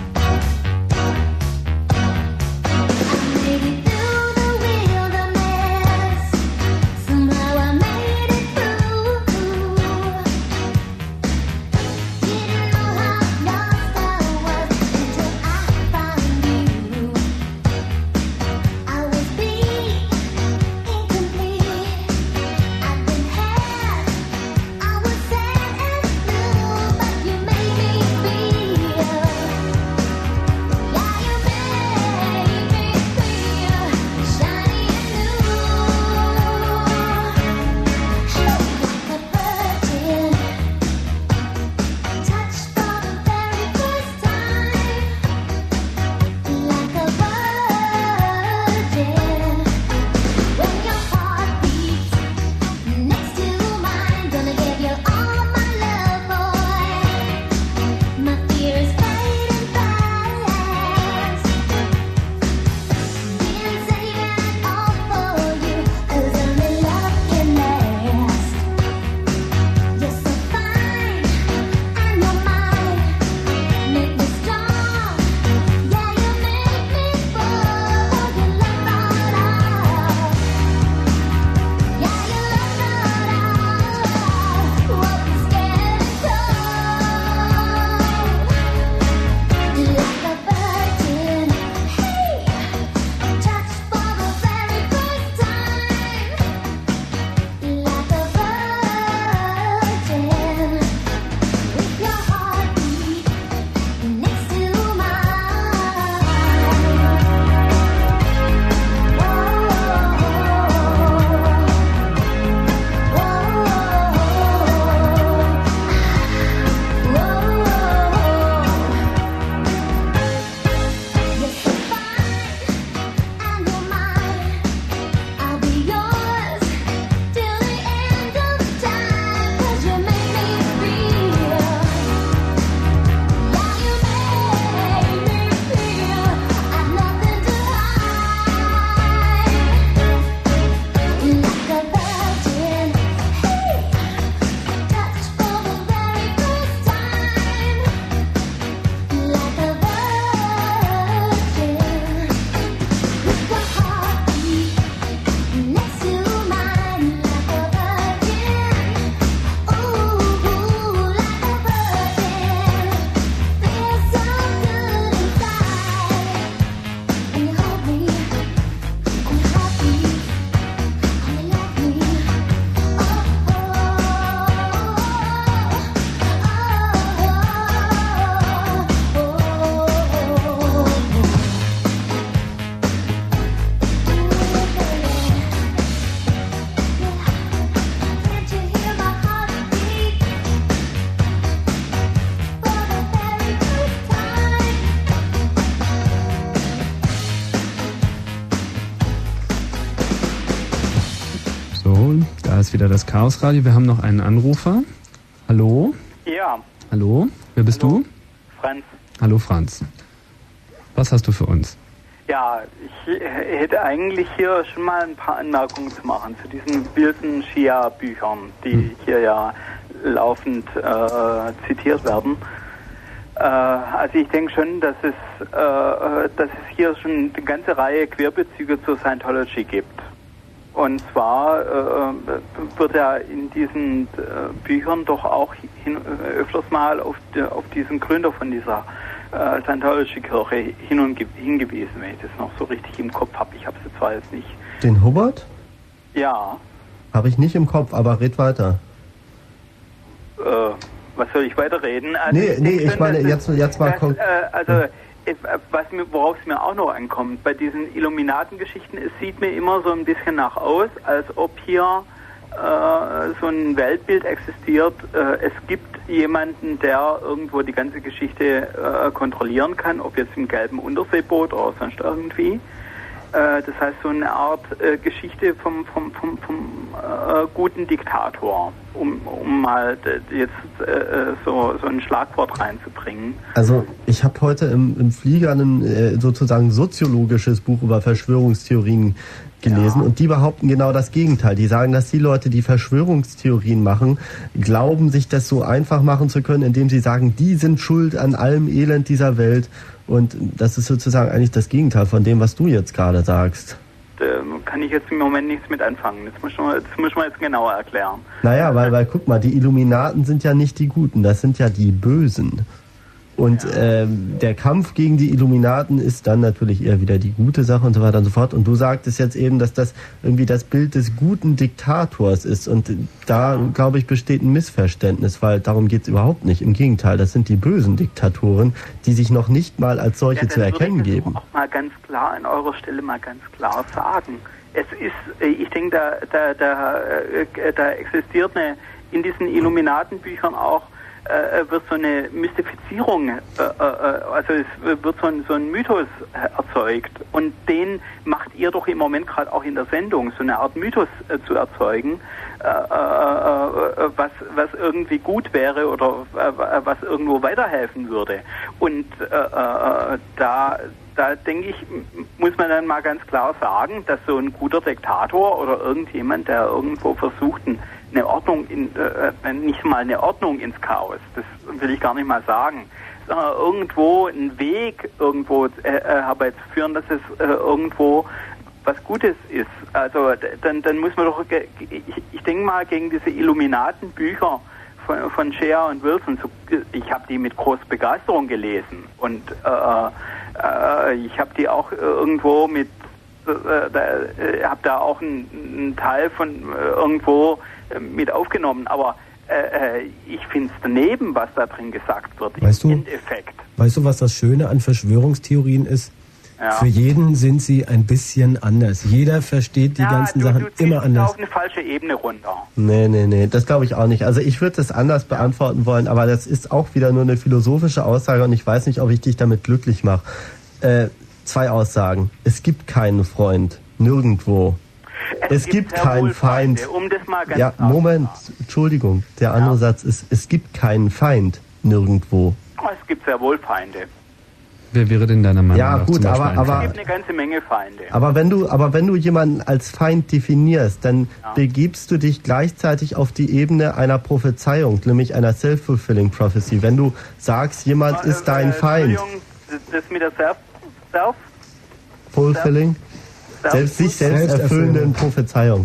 Speaker 9: Maybe through the wilderness
Speaker 1: ist wieder das Chaosradio. Wir haben noch einen Anrufer. Hallo?
Speaker 9: Ja.
Speaker 1: Hallo? Wer bist
Speaker 9: Hallo.
Speaker 1: du?
Speaker 9: Franz.
Speaker 1: Hallo Franz. Was hast du für uns?
Speaker 9: Ja, ich hätte eigentlich hier schon mal ein paar Anmerkungen zu machen zu diesen wilden Shia-Büchern, die hm. hier ja laufend äh, zitiert werden. Äh, also ich denke schon, dass es, äh, dass es hier schon eine ganze Reihe Querbezüge zur Scientology gibt. Und zwar äh, wird ja in diesen äh, Büchern doch auch hin, äh, öfters mal auf, die, auf diesen Gründer von dieser äh, Scientology-Kirche hin und ge- hingewiesen, wenn ich das noch so richtig im Kopf habe. Ich habe es zwar jetzt nicht.
Speaker 5: Den Hubbard?
Speaker 9: Ja.
Speaker 5: Habe ich nicht im Kopf, aber red weiter.
Speaker 9: Äh, was soll ich weiterreden? Also
Speaker 5: nee,
Speaker 9: ich
Speaker 5: nee, ich
Speaker 9: schon,
Speaker 5: meine, jetzt, jetzt mal...
Speaker 9: das, äh, also, hm. was mir, worauf es mir auch noch ankommt, bei diesen Illuminatengeschichten, es sieht mir immer so ein bisschen nach aus, als ob hier äh, so ein Weltbild existiert. Äh, es gibt jemanden, der irgendwo die ganze Geschichte äh, kontrollieren kann, ob jetzt im gelben Unterseeboot oder sonst irgendwie. Äh, das heißt, so eine Art äh, Geschichte vom, vom, vom, vom äh, guten Diktator, um, um mal d- jetzt äh, so, so ein Schlagwort reinzubringen.
Speaker 5: Also ich habe heute im, im Flieger ein äh, sozusagen soziologisches Buch über Verschwörungstheorien gelesen, ja. Und die behaupten genau das Gegenteil. Die sagen, dass die Leute, die Verschwörungstheorien machen, glauben, sich das so einfach machen zu können, indem sie sagen, die sind schuld an allem Elend dieser Welt. Und das ist sozusagen eigentlich das Gegenteil von dem, was du jetzt gerade sagst.
Speaker 9: Da kann ich jetzt im Moment nichts mit anfangen. Das muss man, das muss man jetzt genauer erklären.
Speaker 5: Naja, weil, weil guck mal, die Illuminaten sind ja nicht die Guten, das sind ja die Bösen. Und ja. ähm, der Kampf gegen die Illuminaten ist dann natürlich eher wieder die gute Sache und so weiter und so fort. Und du sagtest jetzt eben, dass das irgendwie das Bild des guten Diktators ist. Und da, glaube ich, besteht ein Missverständnis, weil darum geht es überhaupt nicht. Im Gegenteil, das sind die bösen Diktatoren, die sich noch nicht mal als solche ja, zu erkennen geben.
Speaker 9: Ich das auch mal ganz klar an eurer Stelle mal ganz klar sagen. Es ist, ich denke, da, da, da, da existiert eine, in diesen Illuminatenbüchern auch Äh, wird so eine Mystifizierung, äh, äh, also es wird so ein, so ein Mythos äh, erzeugt und den macht ihr doch im Moment gerade auch in der Sendung, so eine Art Mythos äh, zu erzeugen, äh, äh, was, was irgendwie gut wäre oder äh, was irgendwo weiterhelfen würde. Und äh, äh, da, da denke ich, muss man dann mal ganz klar sagen, dass so ein guter Diktator oder irgendjemand, der irgendwo versucht, ein eine Ordnung, in, äh, nicht mal eine Ordnung ins Chaos, das will ich gar nicht mal sagen, sondern irgendwo einen Weg irgendwo äh, herbeizuführen, dass es äh, irgendwo was Gutes ist. Also dann, dann muss man doch, ich, ich denke mal, gegen diese Illuminatenbücher von, von Shea und Wilson, so, ich habe die mit großer Begeisterung gelesen und äh, äh, ich habe die auch irgendwo mit, äh, da, äh, habe da auch einen, einen Teil von äh, irgendwo mit aufgenommen, aber äh, ich finde es daneben, was da drin gesagt wird,
Speaker 3: weißt
Speaker 9: im
Speaker 3: du,
Speaker 9: Endeffekt.
Speaker 3: Weißt du, was das Schöne an Verschwörungstheorien ist? Ja. Für jeden sind sie ein bisschen anders. Jeder versteht die ja, ganzen
Speaker 9: du,
Speaker 3: Sachen
Speaker 9: du
Speaker 3: immer anders.
Speaker 9: auf eine falsche Ebene runter.
Speaker 5: Nee, nee, nee, das glaube ich auch nicht. Also ich würde das anders beantworten wollen, aber das ist auch wieder nur eine philosophische Aussage und ich weiß nicht, ob ich dich damit glücklich mache. Äh, zwei Aussagen. Es gibt keinen Freund. Nirgendwo. Es, es gibt, gibt keinen Feind.
Speaker 9: Um das mal ganz
Speaker 5: ja, Moment, Entschuldigung. Der andere ja. Satz ist, es gibt keinen Feind nirgendwo.
Speaker 9: Es gibt sehr wohl Feinde.
Speaker 1: Wer wäre denn deiner Meinung
Speaker 5: ja,
Speaker 1: nach
Speaker 5: gut,
Speaker 1: zum
Speaker 5: aber,
Speaker 1: Beispiel
Speaker 5: aber,
Speaker 9: es gibt eine ganze Menge Feinde.
Speaker 5: Aber wenn du, aber wenn du jemanden als Feind definierst, dann ja. begibst du dich gleichzeitig auf die Ebene einer Prophezeiung, nämlich einer self-fulfilling prophecy. Wenn du sagst, jemand äh, ist dein äh, Feind.
Speaker 9: Das mit der self, self
Speaker 5: fulfilling? Selbst sich selbst erfüllenden Prophezeiung.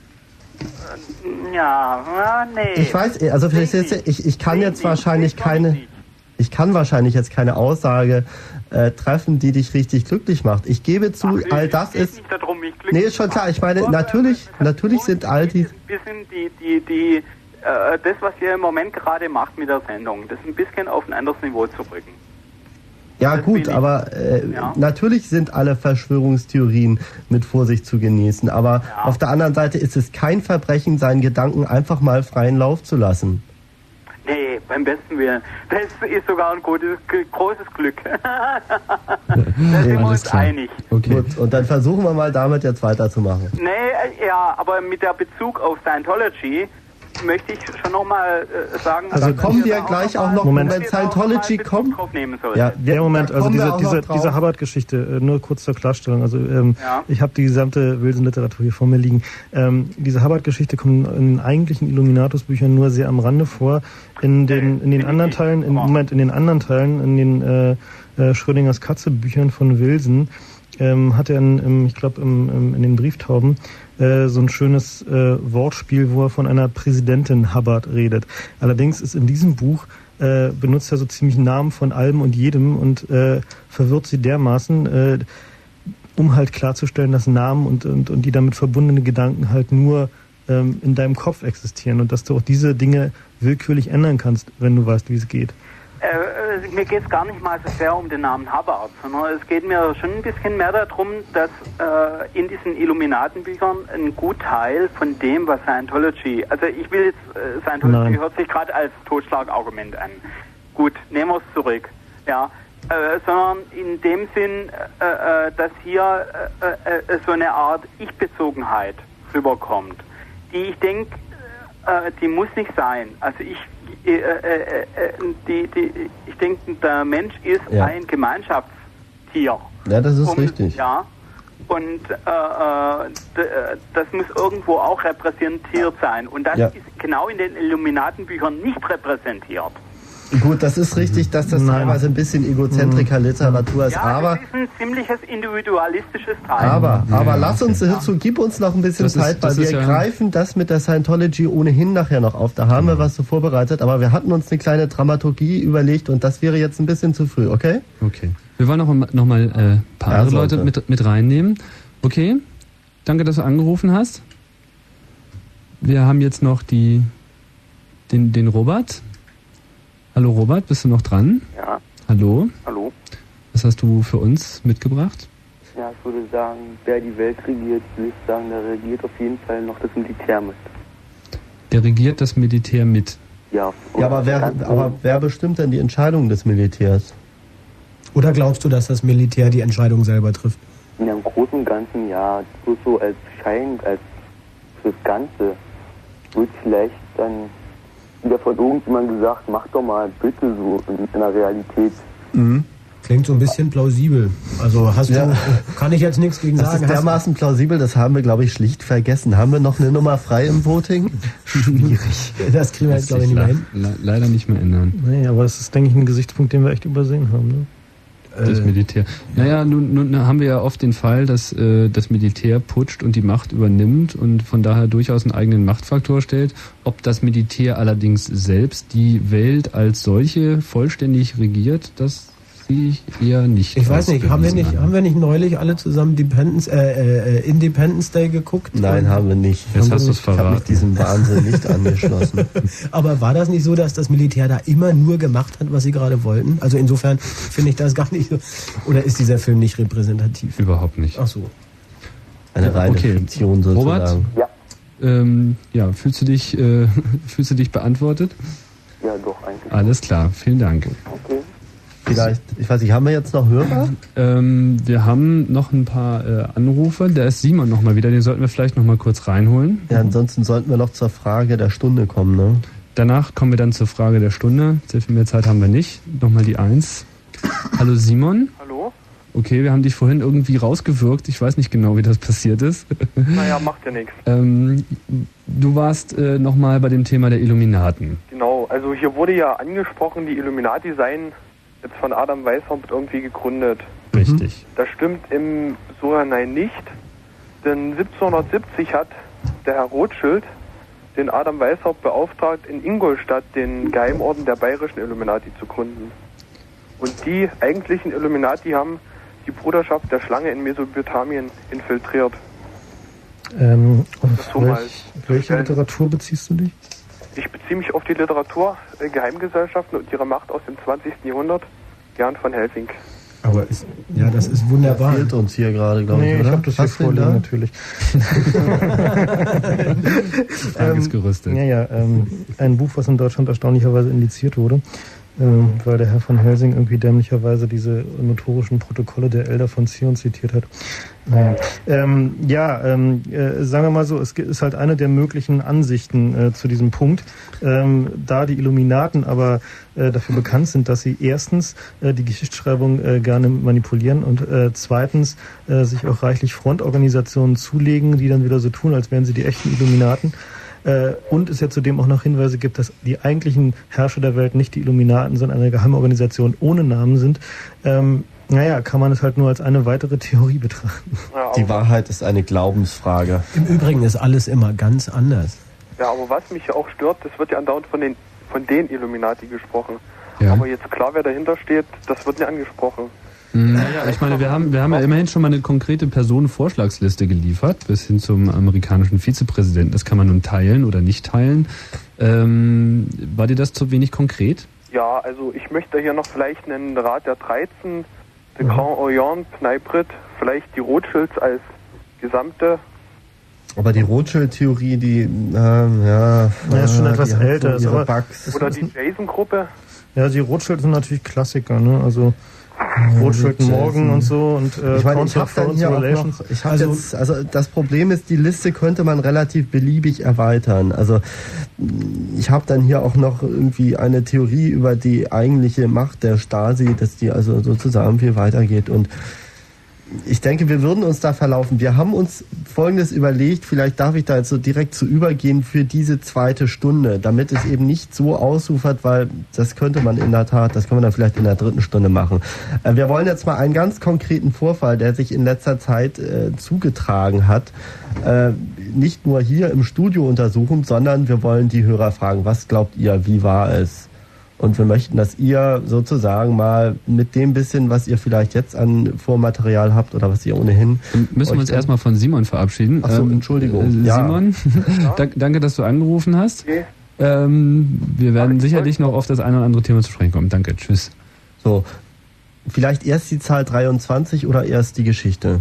Speaker 9: Ja, nee.
Speaker 5: Ich weiß, also vielleicht jetzt, ich, ich kann jetzt wahrscheinlich keine, ich kann wahrscheinlich jetzt keine Aussage äh, treffen, die dich richtig glücklich macht. Ich gebe zu, Ach, all das ist.
Speaker 9: Nicht darum, mich
Speaker 5: nee, ist schon klar. Ich meine, natürlich, natürlich sind all die.
Speaker 9: Ein bisschen die, die, die, äh, das, was ihr im Moment gerade macht mit der Sendung, das ein bisschen auf ein anderes Niveau zu rücken.
Speaker 5: Ja gut, aber äh, ja. natürlich sind alle Verschwörungstheorien mit Vorsicht zu genießen. Aber ja. auf der anderen Seite ist es kein Verbrechen, seinen Gedanken einfach mal freien Lauf zu lassen.
Speaker 9: Nee, beim besten Willen. Das ist sogar ein gutes, großes Glück. Da sind wir uns einig.
Speaker 5: Okay. Gut, und dann versuchen wir mal damit jetzt weiterzumachen.
Speaker 9: Nee, ja, aber mit der Bezug auf Scientology möchte ich schon nochmal äh, sagen...
Speaker 5: Also kommen wir gleich auch noch,
Speaker 4: Moment.
Speaker 5: wenn Scientology kommt...
Speaker 4: Ja, der Moment, also diese, diese, diese Hubbard-Geschichte, äh, nur kurz zur Klarstellung, also ähm, ja. ich habe die gesamte Wilson-Literatur hier vor mir liegen. Ähm, diese Hubbard-Geschichte kommt in eigentlichen Illuminatus-Büchern nur sehr am Rande vor. In den, in den anderen Teilen, im Moment in den anderen Teilen, in den äh, äh, Schrödingers Katze-Büchern von Wilson, ähm, hat er, in, im, ich glaube, im, im, in den Brieftauben äh, so ein schönes äh, Wortspiel, wo er von einer Präsidentin Hubbard redet. Allerdings ist in diesem Buch äh, benutzt er so ziemlich Namen von allem und jedem und äh, verwirrt sie dermaßen, äh, um halt klarzustellen, dass Namen und, und, und die damit verbundenen Gedanken halt nur ähm, in deinem Kopf existieren und dass du auch diese Dinge willkürlich ändern kannst, wenn du weißt, wie es geht.
Speaker 9: Äh, mir geht es gar nicht mal so sehr um den Namen Hubbard, sondern es geht mir schon ein bisschen mehr darum, dass äh, in diesen Illuminatenbüchern ein Gutteil von dem, was Scientology, also ich will jetzt, äh, Scientology Nein. hört sich gerade als Totschlagargument an. Gut, nehmen wir es zurück. Ja, äh, sondern in dem Sinn, äh, äh, dass hier äh, äh, so eine Art Ich-Bezogenheit rüberkommt, die ich denke, äh, die muss nicht sein. Also ich Äh, äh, äh, die, die, ich denke, der Mensch ist ja. ein Gemeinschaftstier.
Speaker 5: Ja, das ist
Speaker 9: und,
Speaker 5: richtig.
Speaker 9: Ja, und äh, d- das muss irgendwo auch repräsentiert sein. Und das ja. ist genau in den Illuminatenbüchern nicht repräsentiert.
Speaker 5: Gut, das ist richtig, dass das Nein. teilweise ein bisschen Egozentriker-Literatur ist,
Speaker 9: ja,
Speaker 5: aber...
Speaker 9: das ist ein ziemliches individualistisches Teil.
Speaker 5: Aber,
Speaker 1: ja,
Speaker 5: aber
Speaker 1: ja,
Speaker 5: lass uns,
Speaker 1: okay.
Speaker 5: dazu, gib uns noch ein bisschen
Speaker 1: das
Speaker 5: Zeit,
Speaker 1: ist,
Speaker 5: weil wir
Speaker 1: ja
Speaker 5: greifen das mit der Scientology ohnehin nachher noch auf. Da haben genau. wir was so vorbereitet, aber wir hatten uns eine kleine Dramaturgie überlegt und das wäre jetzt ein bisschen zu früh, okay?
Speaker 1: Okay. Wir wollen noch, noch mal ein äh, paar andere Leute mit, mit reinnehmen. Okay, danke, dass du angerufen hast. Wir haben jetzt noch die, den, den Robert. Hallo Robert, bist du noch dran?
Speaker 10: Ja.
Speaker 1: Hallo.
Speaker 10: Hallo.
Speaker 1: Was hast du für uns mitgebracht?
Speaker 10: Ja, ich würde sagen, wer die Welt regiert, würde ich sagen, da regiert auf jeden Fall noch das Militär mit.
Speaker 1: Der regiert das Militär mit?
Speaker 10: Ja.
Speaker 5: Ja, aber wer, aber wer bestimmt denn die Entscheidungen des Militärs?
Speaker 3: Oder glaubst du, dass das Militär die Entscheidung selber trifft?
Speaker 10: Ja, im Großen und Ganzen ja. So, so als Schein, als fürs Ganze wird vielleicht dann wieder von irgendjemandem gesagt, mach doch mal bitte so in, in der Realität.
Speaker 3: Mhm. Klingt so ein bisschen plausibel. Also hast
Speaker 5: ja.
Speaker 3: du, kann ich jetzt nichts gegen
Speaker 5: das
Speaker 3: sagen.
Speaker 5: Das ist dermaßen plausibel, das haben wir, glaube ich, schlicht vergessen. Haben wir noch eine Nummer frei im Voting?
Speaker 3: Schwierig. Das kriegen wir jetzt, glaube ich, nicht mehr hin.
Speaker 1: Le- leider nicht mehr ändern.
Speaker 4: Nee, aber es ist, denke ich, ein Gesichtspunkt, den wir echt übersehen haben, ne?
Speaker 1: Das äh, Militär. Naja, nun, nun haben wir ja oft den Fall, dass äh, das Militär putscht und die Macht übernimmt und von daher durchaus einen eigenen Machtfaktor stellt. Ob das Militär allerdings selbst die Welt als solche vollständig regiert, das sehe ich eher nicht.
Speaker 3: Ich weiß nicht, haben wir nicht, haben wir nicht neulich alle zusammen Dependence, äh, äh, Independence Day geguckt?
Speaker 5: Nein, haben wir nicht.
Speaker 1: Jetzt hast du es verraten.
Speaker 5: Ich habe mich diesem Wahnsinn nicht angeschlossen.
Speaker 3: Aber war das nicht so, dass das Militär da immer nur gemacht hat, was sie gerade wollten? Also insofern finde ich das gar nicht so. Oder ist dieser Film nicht repräsentativ?
Speaker 1: Überhaupt nicht.
Speaker 3: Ach so.
Speaker 5: Eine reine
Speaker 1: okay.
Speaker 5: Fiktion sozusagen.
Speaker 1: Robert?
Speaker 10: Ja.
Speaker 1: Ähm, ja, fühlst du dich, äh, fühlst du dich beantwortet?
Speaker 10: Ja, doch, eigentlich.
Speaker 1: Alles klar, vielen Dank.
Speaker 10: Okay.
Speaker 5: Vielleicht, ich weiß nicht, haben wir jetzt noch Hörer?
Speaker 1: Ähm, wir haben noch ein paar äh, Anrufe. Da ist Simon nochmal wieder, den sollten wir vielleicht nochmal kurz reinholen.
Speaker 5: Ja, ansonsten sollten wir noch zur Frage der Stunde kommen, ne?
Speaker 1: Danach kommen wir dann zur Frage der Stunde. Sehr viel mehr Zeit haben wir nicht. Nochmal die Eins. Hallo Simon.
Speaker 8: Hallo?
Speaker 1: Okay, wir haben dich vorhin irgendwie rausgewirkt. Ich weiß nicht genau, wie das passiert ist.
Speaker 8: Naja, macht ja nichts.
Speaker 1: Ähm, du warst äh, nochmal bei dem Thema der Illuminaten.
Speaker 8: Genau, also hier wurde ja angesprochen, die Illuminati seien jetzt von Adam Weishaupt irgendwie gegründet.
Speaker 1: Richtig.
Speaker 8: Das stimmt im Sohinein nicht, denn siebzehnhundertsiebzig hat der Herr Rothschild den Adam Weishaupt beauftragt, in Ingolstadt den Geheimorden der bayerischen Illuminati zu gründen. Und die eigentlichen Illuminati haben die Bruderschaft der Schlange in Mesopotamien infiltriert.
Speaker 4: Ähm, auf
Speaker 8: so
Speaker 4: welch, welche Literatur beziehst du dich?
Speaker 8: Ich beziehe mich auf die Literatur äh, Geheimgesellschaften und ihre Macht aus dem zwanzigsten Jahrhundert, Jan von Helsing.
Speaker 3: Aber ist, ja, das ist wunderbar.
Speaker 5: Das fehlt uns hier gerade, glaube
Speaker 4: nee,
Speaker 5: ich, oder?
Speaker 4: ich habe das
Speaker 5: Was
Speaker 4: hier vorliegen,
Speaker 5: da?
Speaker 4: natürlich.
Speaker 1: Frage ist gerüstet.
Speaker 4: Ja, ja, ähm, ein Buch, was in Deutschland erstaunlicherweise indiziert wurde, ähm, weil der Herr von Helsing irgendwie dämlicherweise diese notorischen Protokolle der Elder von Zion zitiert hat. Naja. Ähm, ja, ähm, äh, sagen wir mal so, es ist halt eine der möglichen Ansichten äh, zu diesem Punkt. Ähm, da die Illuminaten aber äh, dafür bekannt sind, dass sie erstens äh, die Geschichtsschreibung äh, gerne manipulieren und äh, zweitens äh, sich auch reichlich Frontorganisationen zulegen, die dann wieder so tun, als wären sie die echten Illuminaten. Äh, und es ja zudem auch noch Hinweise gibt, dass die eigentlichen Herrscher der Welt nicht die Illuminaten, sondern eine geheime Organisation ohne Namen sind. Ähm, naja, kann man es halt nur als eine weitere Theorie betrachten.
Speaker 8: Ja,
Speaker 5: Die Wahrheit ist eine Glaubensfrage.
Speaker 3: Im Übrigen ist alles immer ganz anders.
Speaker 8: Ja, aber was mich ja auch stört, das wird ja andauernd von den, von den Illuminati gesprochen.
Speaker 1: Ja.
Speaker 8: Aber jetzt klar, wer dahinter steht, das wird nicht angesprochen.
Speaker 1: Naja, ich meine, wir haben, wir haben ja immerhin schon mal eine konkrete Personenvorschlagsliste geliefert, bis hin zum amerikanischen Vizepräsidenten. Das kann man nun teilen oder nicht teilen. Ähm, war dir das zu wenig konkret?
Speaker 8: Ja, also ich möchte hier noch vielleicht einen Rat der dreizehn, den mhm. Grand Orient, Pneiprit, vielleicht die Rothschilds als gesamte.
Speaker 5: Aber die Rothschild-Theorie, die, ähm, ja...
Speaker 4: Ja, ist schon etwas
Speaker 5: die hat
Speaker 4: älter.
Speaker 5: so ihre
Speaker 4: aber
Speaker 5: Bugs.
Speaker 8: Oder die Jason-Gruppe.
Speaker 4: Ja, die Rothschild sind natürlich Klassiker, ne? Also Rothschild
Speaker 5: Ja,
Speaker 4: Morgan und so und äh,
Speaker 5: ich meine, ich
Speaker 4: Council
Speaker 5: habe
Speaker 4: of
Speaker 5: dann
Speaker 4: Foreign
Speaker 5: hier auch
Speaker 4: Relations.
Speaker 5: noch, ich habe
Speaker 3: Also-
Speaker 5: jetzt, also das Problem ist, die Liste könnte man relativ beliebig erweitern. Also ich habe dann hier auch noch irgendwie eine Theorie über die eigentliche Macht der Stasi, dass die also sozusagen viel weitergeht und ich denke, wir würden uns da verlaufen. Wir haben uns Folgendes überlegt, vielleicht darf ich da jetzt so direkt zu übergehen für diese zweite Stunde, damit es eben nicht so ausufert, weil das könnte man in der Tat, das können wir dann vielleicht in der dritten Stunde machen. Äh, wir wollen jetzt mal einen ganz konkreten Vorfall, der sich in letzter Zeit äh, zugetragen hat, äh, nicht nur hier im Studio untersuchen, sondern wir wollen die Hörer fragen, was glaubt ihr, wie war es? Und wir möchten, dass ihr sozusagen mal mit dem bisschen, was ihr vielleicht jetzt an Vormaterial habt oder was ihr ohnehin...
Speaker 1: Dann müssen wir uns erstmal von Simon verabschieden.
Speaker 5: Ach so,
Speaker 1: Ähm,
Speaker 5: Entschuldigung.
Speaker 1: Äh,
Speaker 5: Ja.
Speaker 1: Simon, da, danke, dass du angerufen hast.
Speaker 8: Okay.
Speaker 1: Ähm, wir werden sicherlich noch auf das eine oder andere Thema zu sprechen kommen. Danke, tschüss.
Speaker 5: So, vielleicht erst die Zahl dreiundzwanzig oder erst die Geschichte?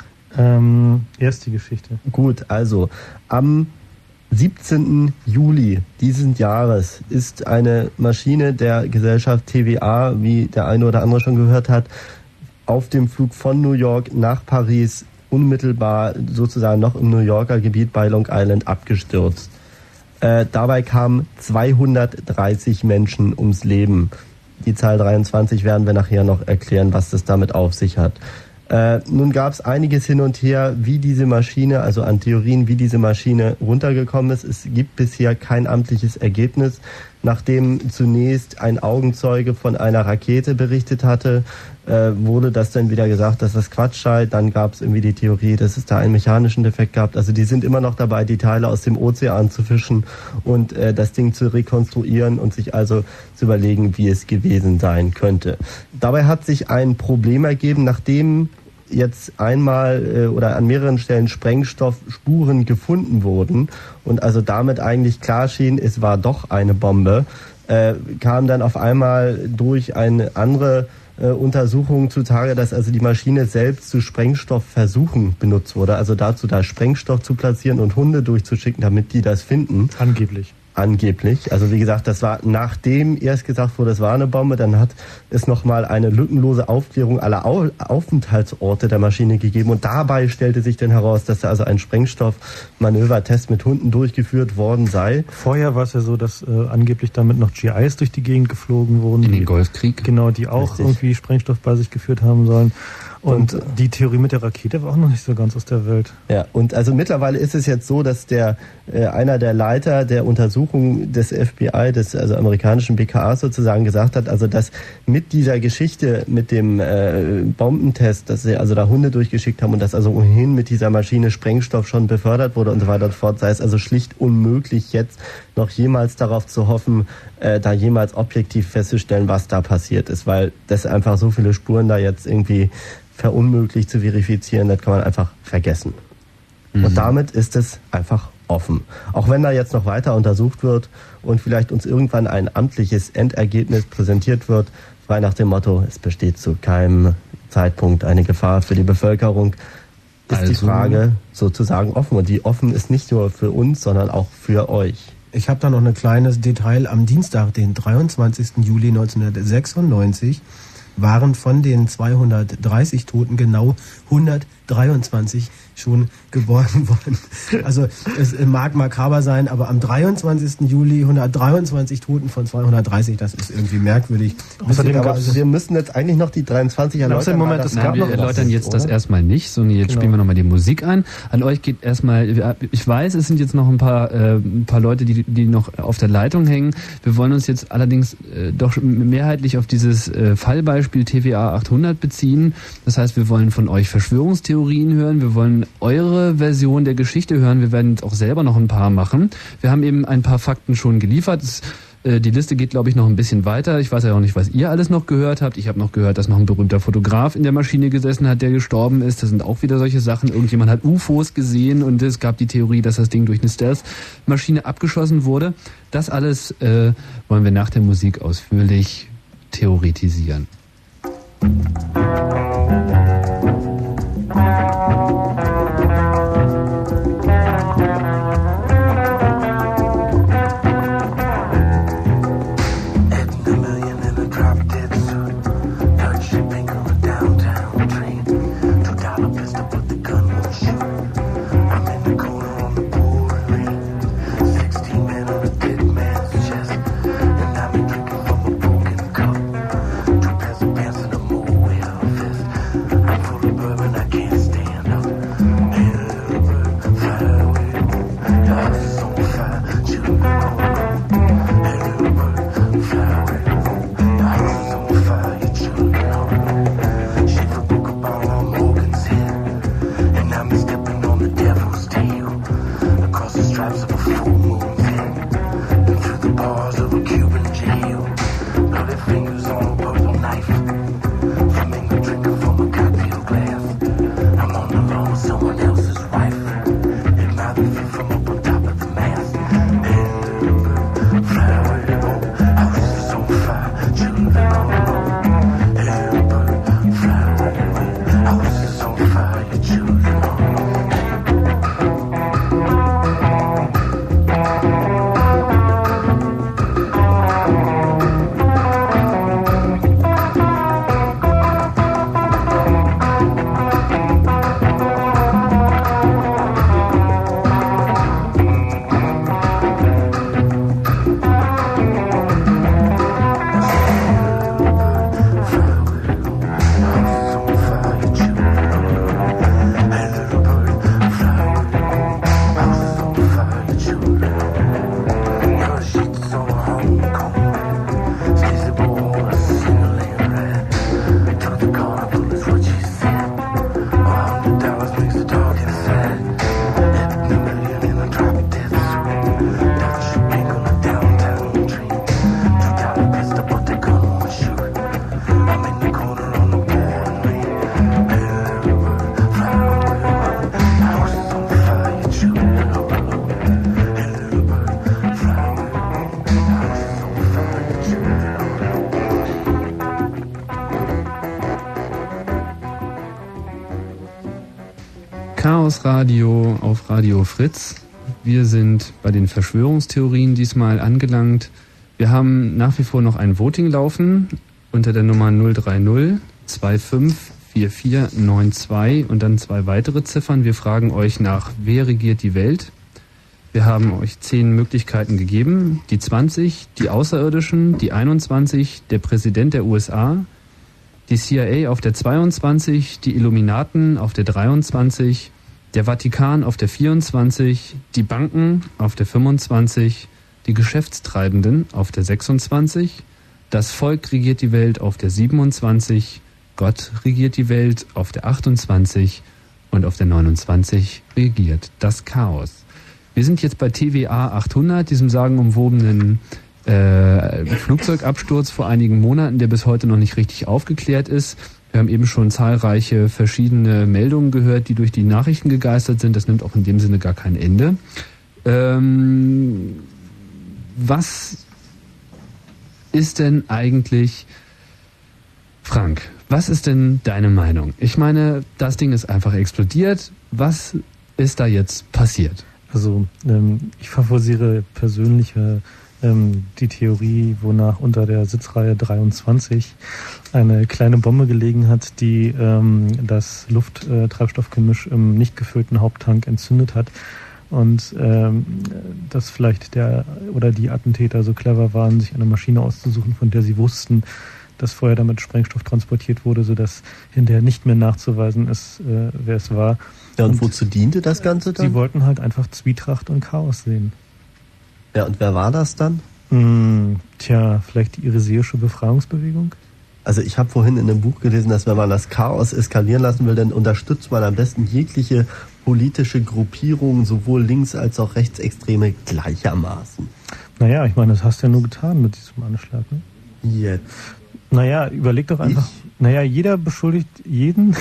Speaker 4: Ähm, erst die Geschichte.
Speaker 5: Gut, also am siebzehnten Juli diesen Jahres ist eine Maschine der Gesellschaft T W A, wie der eine oder andere schon gehört hat, auf dem Flug von New York nach Paris unmittelbar sozusagen noch im New Yorker Gebiet bei Long Island abgestürzt. Äh, dabei kamen zweihundertdreißig Menschen ums Leben. Die Zahl dreiundzwanzig werden wir nachher noch erklären, was das damit auf sich hat. Äh, nun gab es einiges hin und her, wie diese Maschine, also an Theorien, wie diese Maschine runtergekommen ist. Es gibt bisher kein amtliches Ergebnis. Nachdem zunächst ein Augenzeuge von einer Rakete berichtet hatte, äh, wurde das dann wieder gesagt, dass das Quatsch sei. Dann gab es irgendwie die Theorie, dass es da einen mechanischen Defekt gab. Also die sind immer noch dabei, die Teile aus dem Ozean zu fischen und äh, das Ding zu rekonstruieren und sich also zu überlegen, wie es gewesen sein könnte. Dabei hat sich ein Problem ergeben, nachdem jetzt einmal äh, oder an mehreren Stellen Sprengstoffspuren gefunden wurden und also damit eigentlich klar schien, es war doch eine Bombe, äh, kam dann auf einmal durch eine andere äh, Untersuchung zutage, dass also die Maschine selbst zu Sprengstoffversuchen benutzt wurde, also dazu da Sprengstoff zu platzieren und Hunde durchzuschicken, damit die das finden.
Speaker 4: Angeblich.
Speaker 5: Angeblich. Also wie gesagt, das war nachdem erst gesagt wurde, es war eine Bombe, dann hat es nochmal eine lückenlose Aufklärung aller Au- Aufenthaltsorte der Maschine gegeben und dabei stellte sich dann heraus, dass da also ein Sprengstoffmanövertest mit Hunden durchgeführt worden sei.
Speaker 4: Vorher war es ja so, dass äh, angeblich damit noch G Is durch die Gegend geflogen wurden.
Speaker 1: In
Speaker 4: die,
Speaker 1: den Golfkrieg.
Speaker 4: Genau, die auch
Speaker 5: Richtig.
Speaker 4: irgendwie Sprengstoff bei sich geführt haben sollen. Und,
Speaker 5: Und, äh,
Speaker 4: die Theorie mit der Rakete war auch noch nicht so ganz aus der Welt.
Speaker 5: Ja, und also mittlerweile ist es jetzt so, dass der äh, einer der Leiter der Untersuchung des F B I, des also amerikanischen B K A sozusagen gesagt hat, also dass mit dieser Geschichte mit dem äh, Bombentest, dass sie also da Hunde durchgeschickt haben und dass also ohnehin mit dieser Maschine Sprengstoff schon befördert wurde und so weiter und so fort, sei es also schlicht unmöglich jetzt noch jemals darauf zu hoffen, äh, da jemals objektiv festzustellen, was da passiert ist, weil das einfach so viele Spuren da jetzt irgendwie verunmöglicht zu verifizieren, das kann man einfach vergessen. Mhm. Und damit ist es einfach offen. Auch wenn da jetzt noch weiter untersucht wird und vielleicht uns irgendwann ein amtliches Endergebnis präsentiert wird, frei nach dem Motto, es besteht zu keinem Zeitpunkt eine Gefahr für die Bevölkerung, ist
Speaker 1: also
Speaker 5: die Frage sozusagen offen. Und die offen ist nicht nur für uns, sondern auch für euch.
Speaker 3: Ich habe da noch ein kleines Detail. Am Dienstag, den dreiundzwanzigsten Juli neunzehnhundertsechsundneunzig, waren von den zweihundertdreißig Toten genau hundertdreiundzwanzig schon geborgen worden. Also es mag makaber sein, aber am dreiundzwanzigsten Juli hundertdreiundzwanzig Toten von zweihundertdreißig, das ist irgendwie merkwürdig.
Speaker 5: Außerdem gab's, wir müssen jetzt eigentlich noch die dreiundzwanzig erläutern.
Speaker 1: Moment, das Nein, wir erläutern jetzt oder? das erstmal nicht, sondern jetzt genau. spielen wir nochmal die Musik ein. An euch geht erstmal, ich weiß, es sind jetzt noch ein paar, äh, ein paar Leute, die, die noch auf der Leitung hängen. Wir wollen uns jetzt allerdings äh, doch mehrheitlich auf dieses äh, Fallbeispiel T W A achthundert beziehen. Das heißt, wir wollen von euch Verschwörungstheorien hören, wir wollen eure Version der Geschichte hören, wir werden jetzt auch selber noch ein paar machen. Wir haben eben ein paar Fakten schon geliefert. Es, äh, die Liste geht, glaube ich, noch ein bisschen weiter. Ich weiß ja auch nicht, was ihr alles noch gehört habt. Ich habe noch gehört, dass noch ein berühmter Fotograf in der Maschine gesessen hat, der gestorben ist. Das sind auch wieder solche Sachen. Irgendjemand hat U F Os gesehen und es gab die Theorie, dass das Ding durch eine Stealth-Maschine abgeschossen wurde. Das alles äh, wollen wir nach der Musik ausführlich theoretisieren. Chaos Radio auf Radio Fritz. Wir sind bei den Verschwörungstheorien diesmal angelangt. Wir haben nach wie vor noch ein Voting laufen unter der Nummer null drei null zwei fünf vier vier neun zwei und dann zwei weitere Ziffern. Wir fragen euch nach, wer regiert die Welt? Wir haben euch zehn Möglichkeiten gegeben. Die zwanzig, die Außerirdischen, die einundzwanzig, der Präsident der U S A, die C I A auf der zweiundzwanzig, die Illuminaten auf der dreiundzwanzig, der Vatikan auf der vierundzwanzig, die Banken auf der fünfundzwanzig, die Geschäftstreibenden auf der sechsundzwanzig, das Volk regiert die Welt auf der siebenundzwanzig, Gott regiert die Welt auf der achtundzwanzig und auf der neunundzwanzig regiert das Chaos. Wir sind jetzt bei T W A achthundert, diesem sagenumwobenen äh, Flugzeugabsturz vor einigen Monaten, der bis heute noch nicht richtig aufgeklärt ist. Wir haben eben schon zahlreiche verschiedene Meldungen gehört, die durch die Nachrichten gegeistert sind. Das nimmt auch in dem Sinne gar kein Ende. Ähm, was ist denn eigentlich, Frank, Was ist denn deine Meinung? Ich meine, das Ding ist einfach explodiert. Was ist da jetzt passiert?
Speaker 4: Also ähm, ich favorisiere persönlich ähm, die Theorie, wonach unter der Sitzreihe dreiundzwanzig eine kleine Bombe gelegen hat, die ähm, das Luft-Treibstoffgemisch im nicht gefüllten Haupttank entzündet hat. Und ähm, dass vielleicht der oder die Attentäter so clever waren, sich eine Maschine auszusuchen, von der sie wussten, dass vorher damit Sprengstoff transportiert wurde, sodass hinterher nicht mehr nachzuweisen ist, äh, wer es war.
Speaker 5: Ja, und, und wozu diente das Ganze dann?
Speaker 4: Sie wollten halt einfach Zwietracht und Chaos sehen.
Speaker 5: Ja, und wer war das dann?
Speaker 4: Hm, tja, vielleicht die iriseische Befreiungsbewegung?
Speaker 5: Also ich habe vorhin in einem Buch gelesen, dass wenn man das Chaos eskalieren lassen will, dann unterstützt man am besten jegliche politische Gruppierungen, sowohl links- als auch rechtsextreme, gleichermaßen.
Speaker 4: Naja, ich meine, das hast du ja nur getan mit diesem Anschlag, ne?
Speaker 5: Jetzt.
Speaker 4: Naja, überleg doch einfach. Ich? Naja, jeder beschuldigt jeden.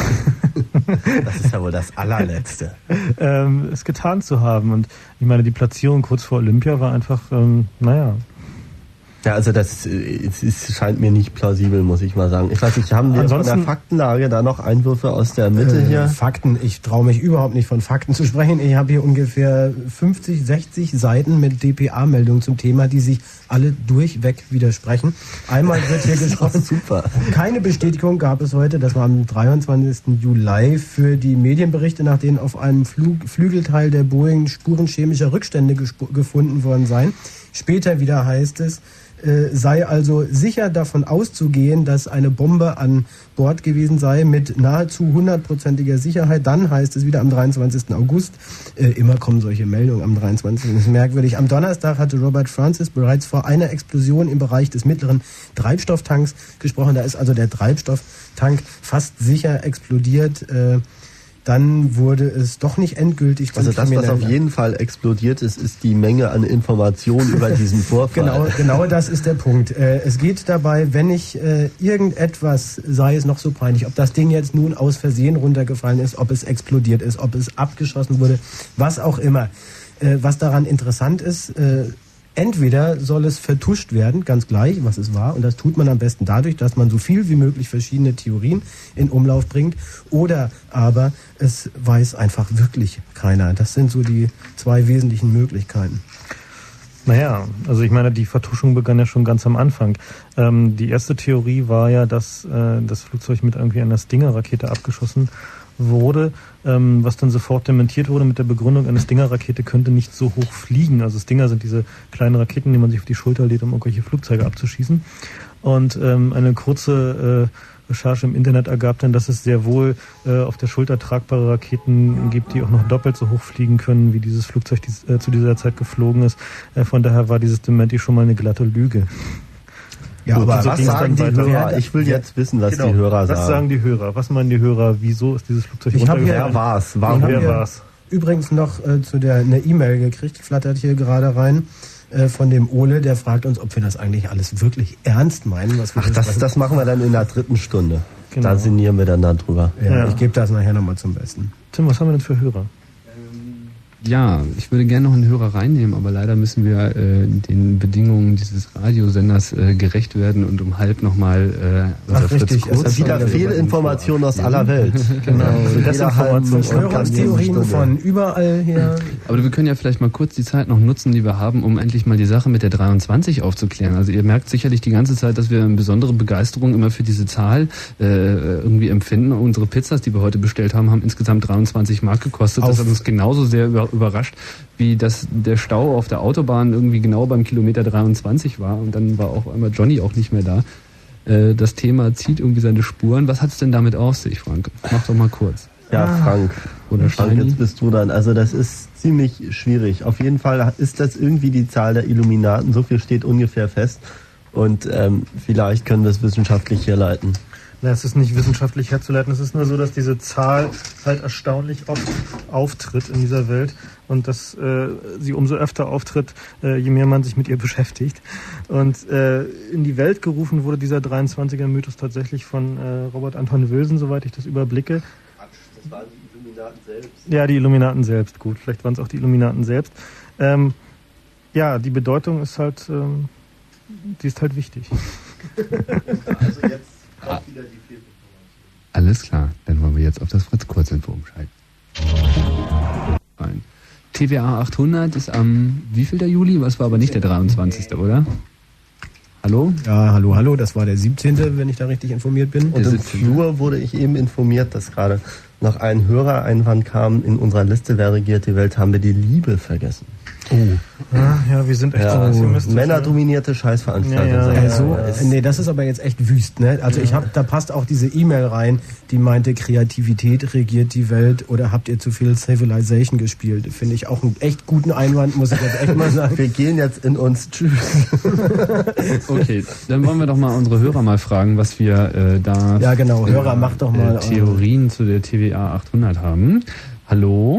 Speaker 5: Das ist ja wohl das allerletzte.
Speaker 4: ähm, es getan zu haben. Und ich meine, die Platzierung kurz vor Olympia war einfach, ähm, naja.
Speaker 5: Ja, also das es, es scheint mir nicht plausibel, muss ich mal sagen. Ich weiß nicht, haben wir
Speaker 3: Ansonsten,
Speaker 5: von der Faktenlage da noch Einwürfe aus der Mitte äh, hier?
Speaker 3: Fakten, ich traue mich überhaupt nicht von Fakten zu sprechen. Ich habe hier ungefähr fünfzig, sechzig Seiten mit D P A-Meldungen zum Thema, die sich alle durchweg widersprechen. Einmal wird hier gesprochen,
Speaker 5: super.
Speaker 3: Keine Bestätigung gab es heute, das war am dreiundzwanzigsten Juli, für die Medienberichte, nach denen auf einem Flug, Flügelteil der Boeing Spuren chemischer Rückstände gesp- gefunden worden seien. Später wieder heißt es, sei also sicher davon auszugehen, dass eine Bombe an Bord gewesen sei mit nahezu hundertprozentiger Sicherheit. Dann heißt es wieder am dreiundzwanzigsten August, äh, immer kommen solche Meldungen am dreiundzwanzigsten Das ist merkwürdig. Am Donnerstag hatte Robert Francis bereits vor einer Explosion im Bereich des mittleren Treibstofftanks gesprochen. Da ist also der Treibstofftank fast sicher explodiert. Äh, Dann wurde es doch nicht endgültig.
Speaker 5: Also das, was auf jeden Fall explodiert ist, ist die Menge an Informationen über diesen Vorfall.
Speaker 3: Genau, genau das ist der Punkt. Es geht dabei, wenn ich irgendetwas, sei es noch so peinlich, ob das Ding jetzt nun aus Versehen runtergefallen ist, ob es explodiert ist, ob es abgeschossen wurde, was auch immer. Was daran interessant ist, entweder soll es vertuscht werden, ganz gleich, was es war, und das tut man am besten dadurch, dass man so viel wie möglich verschiedene Theorien in Umlauf bringt, oder aber es weiß einfach wirklich keiner. Das sind so die zwei wesentlichen Möglichkeiten.
Speaker 4: Naja, also ich meine, die Vertuschung begann ja schon ganz am Anfang. Ähm, die erste Theorie war ja, dass äh, das Flugzeug mit irgendwie einer Stinger-Rakete abgeschossen wurde, ähm, was dann sofort dementiert wurde mit der Begründung, eine Stinger-Rakete könnte nicht so hoch fliegen. Also Stinger sind diese kleinen Raketen, die man sich auf die Schulter lädt, um irgendwelche Flugzeuge abzuschießen. Und ähm, eine kurze äh, Recherche im Internet ergab dann, dass es sehr wohl äh, auf der Schulter tragbare Raketen gibt, die auch noch doppelt so hoch fliegen können, wie dieses Flugzeug dies, äh, zu dieser Zeit geflogen ist. Äh, von daher war dieses Dementi schon mal eine glatte Lüge.
Speaker 5: Ja, Gut, aber so was sagen die Hörer? Ich will jetzt wissen, was genau, die Hörer sagen.
Speaker 4: Was sagen die Hörer? Was meinen die Hörer? Wieso ist dieses Flugzeug runtergefallen?
Speaker 5: Wer war's? Warum?
Speaker 3: Wer war's? Übrigens noch äh, zu der eine E-Mail gekriegt, flattert hier gerade rein, äh, von dem Ole, der fragt uns, ob wir das eigentlich alles wirklich ernst meinen. Was wir
Speaker 5: Ach, das, das machen wir dann in der dritten Stunde.
Speaker 4: Genau.
Speaker 5: Da sinnieren wir dann darüber.
Speaker 3: Ja, ja. Ich gebe das nachher nochmal zum Besten.
Speaker 4: Tim, was haben wir denn für Hörer?
Speaker 1: Ja, ich würde gerne noch einen Hörer reinnehmen, aber leider müssen wir äh, den Bedingungen dieses Radiosenders äh, gerecht werden und um halb nochmal äh,
Speaker 3: Ach, richtig.
Speaker 5: Es ist wieder Fehlinformationen aus aller Welt.
Speaker 3: Genau. Verschwörungstheorien von überall her.
Speaker 1: Aber wir können ja vielleicht mal kurz die Zeit noch nutzen, die wir haben, um endlich mal die Sache mit der dreiundzwanzig aufzuklären. Also ihr merkt sicherlich die ganze Zeit, dass wir eine besondere Begeisterung immer für diese Zahl äh, irgendwie empfinden. Unsere Pizzas, die wir heute bestellt haben, haben insgesamt dreiundzwanzig Mark gekostet. Das hat uns genauso sehr über überrascht, wie dass der Stau auf der Autobahn irgendwie genau beim Kilometer dreiundzwanzig war und dann war auch einmal Johnny auch nicht mehr da. Äh, das Thema zieht irgendwie seine Spuren. Was hat es denn damit auf sich, Frank? Mach doch mal kurz.
Speaker 5: Ja, Frank.
Speaker 1: Oder
Speaker 5: Frank, jetzt bist du dann. Also das ist ziemlich schwierig. Auf jeden Fall ist das irgendwie die Zahl der Illuminaten. So viel steht ungefähr fest. Und ähm, vielleicht können wir es wissenschaftlich herleiten.
Speaker 4: Na, es ist nicht wissenschaftlich herzuleiten, es ist nur so, dass diese Zahl halt erstaunlich oft auftritt in dieser Welt und dass äh, sie umso öfter auftritt, äh, je mehr man sich mit ihr beschäftigt. Und äh, in die Welt gerufen wurde dieser dreiundzwanziger-Mythos tatsächlich von äh, Robert Anton Wilson, soweit ich das überblicke.
Speaker 5: Das waren die Illuminaten selbst.
Speaker 4: Ja, die Illuminaten selbst, gut. Vielleicht waren es auch die Illuminaten selbst. Ähm, ja, die Bedeutung ist halt, ähm, die ist halt wichtig.
Speaker 5: Also jetzt kommt wieder die
Speaker 1: Alles klar, dann wollen wir jetzt auf das Fritz-Kurzinfo umschalten. Ein. T W A achthundert ist am wievielter Juli? Was war aber nicht der dreiundzwanzigste, oder? Hallo?
Speaker 3: Ja, hallo, hallo, das war der siebzehnte, wenn ich da richtig informiert bin.
Speaker 5: Und im Flur wurde ich eben informiert, dass gerade noch ein Hörereinwand kam, in unserer Liste Wer regiert die Welt, haben wir die Liebe vergessen.
Speaker 4: Oh. Ja, ja, wir sind echt
Speaker 5: ja,
Speaker 4: so
Speaker 5: männerdominierte Scheißveranstaltung.
Speaker 3: Ja, ja, also,
Speaker 5: ja, ja.
Speaker 3: nee, das ist aber jetzt echt wüst, ne? Also ja. ich hab, da passt auch diese E-Mail rein, die meinte, Kreativität regiert die Welt oder habt ihr zu viel Civilization gespielt? Finde ich auch einen echt guten Einwand, muss ich jetzt echt mal sagen.
Speaker 5: Wir gehen jetzt in uns. Tschüss.
Speaker 1: Okay, dann wollen wir doch mal unsere Hörer mal fragen, was wir äh, da...
Speaker 3: Ja genau, Hörer, äh, mach doch mal...
Speaker 1: Äh, Theorien zu der T W A achthundert haben. Hallo?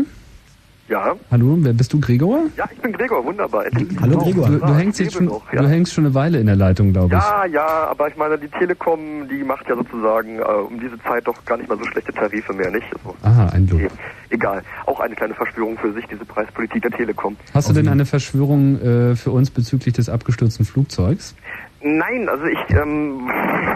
Speaker 11: Ja.
Speaker 1: Hallo, wer bist du, Gregor?
Speaker 11: Ja, ich bin Gregor, wunderbar.
Speaker 3: Hallo Gregor.
Speaker 1: Du, du, hängst jetzt schon,
Speaker 11: noch, ja.
Speaker 1: du hängst schon eine Weile in der Leitung, glaube ich.
Speaker 11: Ja, ja, aber ich meine, die Telekom, die macht ja sozusagen äh, um diese Zeit doch gar nicht mal so schlechte Tarife mehr, nicht? Also,
Speaker 1: Aha, ein Lob.
Speaker 11: Okay. Egal, auch eine kleine Verschwörung für sich, diese Preispolitik der Telekom.
Speaker 1: Hast du denn eine Verschwörung äh, für uns bezüglich des abgestürzten Flugzeugs?
Speaker 11: Nein, also ich, ähm,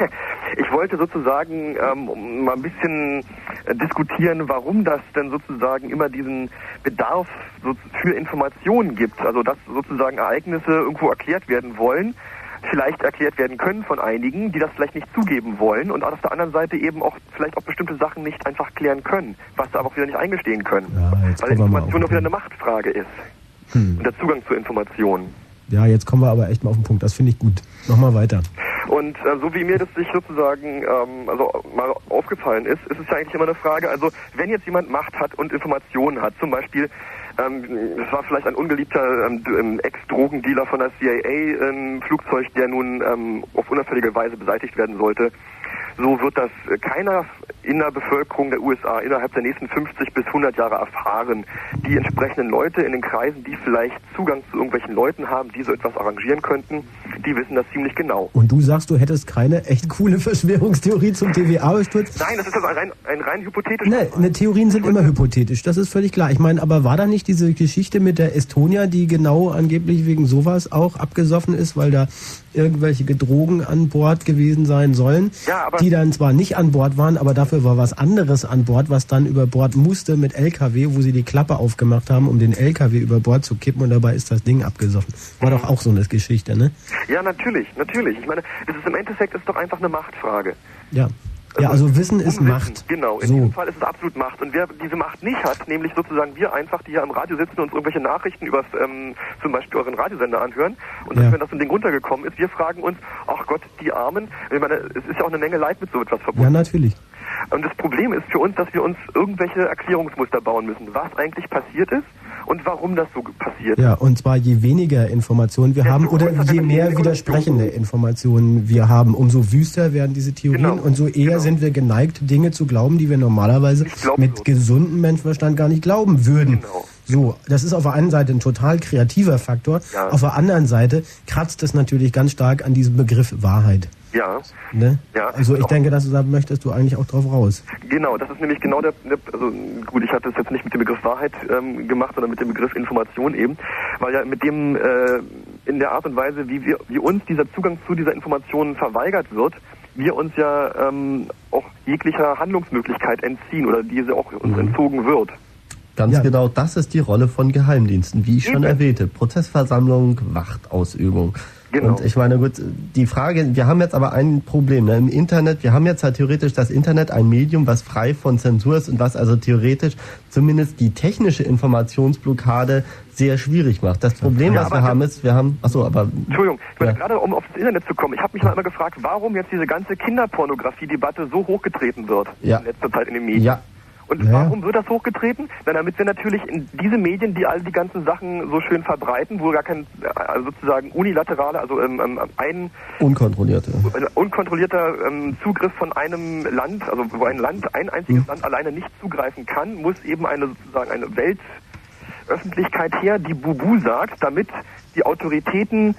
Speaker 11: ich wollte sozusagen ähm, mal ein bisschen äh, diskutieren, warum das denn sozusagen immer diesen Bedarf so für Informationen gibt. Also dass sozusagen Ereignisse irgendwo erklärt werden wollen, vielleicht erklärt werden können von einigen, die das vielleicht nicht zugeben wollen und auf der anderen Seite eben auch vielleicht auch bestimmte Sachen nicht einfach klären können, was da aber auch wieder nicht eingestehen können.
Speaker 3: Ja,
Speaker 11: weil Information auch wieder eine Machtfrage ist. Hm. Und der Zugang zu Informationen.
Speaker 3: Ja, jetzt kommen wir aber echt mal auf den Punkt. Das finde ich gut. Mach mal weiter.
Speaker 11: Und äh, so wie mir das sich sozusagen ähm, also mal aufgefallen ist, ist es ja eigentlich immer eine Frage, also wenn jetzt jemand Macht hat und Informationen hat, zum Beispiel, ähm, es war vielleicht ein ungeliebter ähm, Ex-Drogendealer von der C I A im Flugzeug, der nun ähm, auf unauffällige Weise beseitigt werden sollte, so wird das keiner in der Bevölkerung der U S A innerhalb der nächsten fünfzig bis hundert Jahre erfahren. Die entsprechenden Leute in den Kreisen, die vielleicht Zugang zu irgendwelchen Leuten haben, die so etwas arrangieren könnten, die wissen das ziemlich genau.
Speaker 3: Und du sagst, du hättest keine echt coole Verschwörungstheorie zum T W A-Sturz?
Speaker 11: Nein, das ist also ein rein, ein rein hypothetisches...
Speaker 3: Nee, ne, Theorien sind immer hypothetisch, das ist völlig klar. Ich meine, aber war da nicht diese Geschichte mit der Estonia, die genau angeblich wegen sowas auch abgesoffen ist, weil da irgendwelche Drogen an Bord gewesen sein sollen,
Speaker 11: ja, aber
Speaker 3: die dann zwar nicht an Bord waren, aber dafür war was anderes an Bord, was dann über Bord musste mit L K W, wo sie die Klappe aufgemacht haben, um den L K W über Bord zu kippen und dabei ist das Ding abgesoffen. War doch auch so eine Geschichte, ne?
Speaker 11: Ja, natürlich, natürlich. Ich meine, das ist im Endeffekt ist doch einfach eine Machtfrage.
Speaker 3: Ja. Ja, also Wissen ist
Speaker 11: Unwissen.
Speaker 3: Macht.
Speaker 11: Genau, in
Speaker 3: so.
Speaker 11: diesem Fall ist es absolut Macht. Und wer diese Macht nicht hat, nämlich sozusagen wir einfach, die hier am Radio sitzen und uns irgendwelche Nachrichten über ähm, zum Beispiel euren Radiosender anhören und
Speaker 3: Ja.
Speaker 11: dass, wenn das ein Ding runtergekommen ist, wir fragen uns, ach Gott, die Armen, ich meine, es ist ja auch eine Menge Leid mit so etwas verbunden.
Speaker 3: Ja, natürlich.
Speaker 11: Und das Problem ist für uns, dass wir uns irgendwelche Erklärungsmuster bauen müssen, was eigentlich passiert ist und warum das so passiert.
Speaker 3: Ja, und zwar je weniger Informationen wir
Speaker 11: Ja,
Speaker 3: haben
Speaker 11: so
Speaker 3: oder
Speaker 11: größer
Speaker 3: je
Speaker 11: wird
Speaker 3: mehr
Speaker 11: die
Speaker 3: widersprechende Informationen wir haben, umso wüster werden diese Theorien
Speaker 11: Genau,
Speaker 3: und so eher
Speaker 11: genau.
Speaker 3: sind wir geneigt, Dinge zu glauben, die wir normalerweise
Speaker 11: Nicht glauben
Speaker 3: mit
Speaker 11: würden.
Speaker 3: gesundem Menschenverstand gar nicht glauben würden.
Speaker 11: Genau.
Speaker 3: So, das ist auf der einen Seite ein total kreativer Faktor,
Speaker 11: Ja.
Speaker 3: auf der anderen Seite kratzt es natürlich ganz stark an diesem Begriff Wahrheit.
Speaker 11: Ja,
Speaker 3: Ne?
Speaker 11: Ja.
Speaker 3: Also ich denke, dass du, da möchtest du eigentlich auch drauf raus.
Speaker 11: genau, das ist nämlich genau der, der also gut, ich hatte es jetzt nicht mit dem Begriff Wahrheit ähm, gemacht, sondern mit dem Begriff Information eben, weil ja mit dem äh, in der Art und Weise, wie wir, wie uns dieser Zugang zu dieser Information verweigert wird, wir uns ja ähm, auch jeglicher Handlungsmöglichkeit entziehen oder diese auch uns
Speaker 5: Mhm.
Speaker 11: entzogen wird.
Speaker 5: Ganz
Speaker 3: Ja.
Speaker 5: genau, das ist die Rolle von Geheimdiensten, wie ich schon
Speaker 11: Eben.
Speaker 5: erwähnte. Prozessversammlung, Wachtausübung.
Speaker 11: Genau.
Speaker 5: Und ich meine, gut, die Frage, wir haben jetzt aber ein Problem. Ne? Im Internet, wir haben jetzt halt theoretisch das Internet, ein Medium, was frei von Zensur ist und was also theoretisch zumindest die technische Informationsblockade sehr schwierig macht. Das Problem,
Speaker 11: Ja,
Speaker 5: was wir
Speaker 11: aber-
Speaker 5: haben, ist, wir haben, achso, aber...
Speaker 11: Entschuldigung, ich meine,
Speaker 5: Ja.
Speaker 11: gerade um auf das Internet zu kommen, ich habe mich mal immer gefragt, warum jetzt diese ganze Kinderpornografie-Debatte so hochgetreten wird
Speaker 5: Ja.
Speaker 11: in letzter Zeit in den Medien.
Speaker 5: Ja,
Speaker 11: Und
Speaker 3: Ja.
Speaker 11: warum wird das hochgetreten? Na, damit wir natürlich in diese Medien, die all die ganzen Sachen so schön verbreiten, wo gar kein äh, sozusagen unilaterale, also ähm, ähm, ein
Speaker 5: unkontrollierte.
Speaker 11: ein unkontrollierter ähm, Zugriff von einem Land, also wo ein Land, ein einziges Land alleine nicht zugreifen kann, muss eben eine sozusagen eine Weltöffentlichkeit her, die Bubu sagt, damit die Autoritäten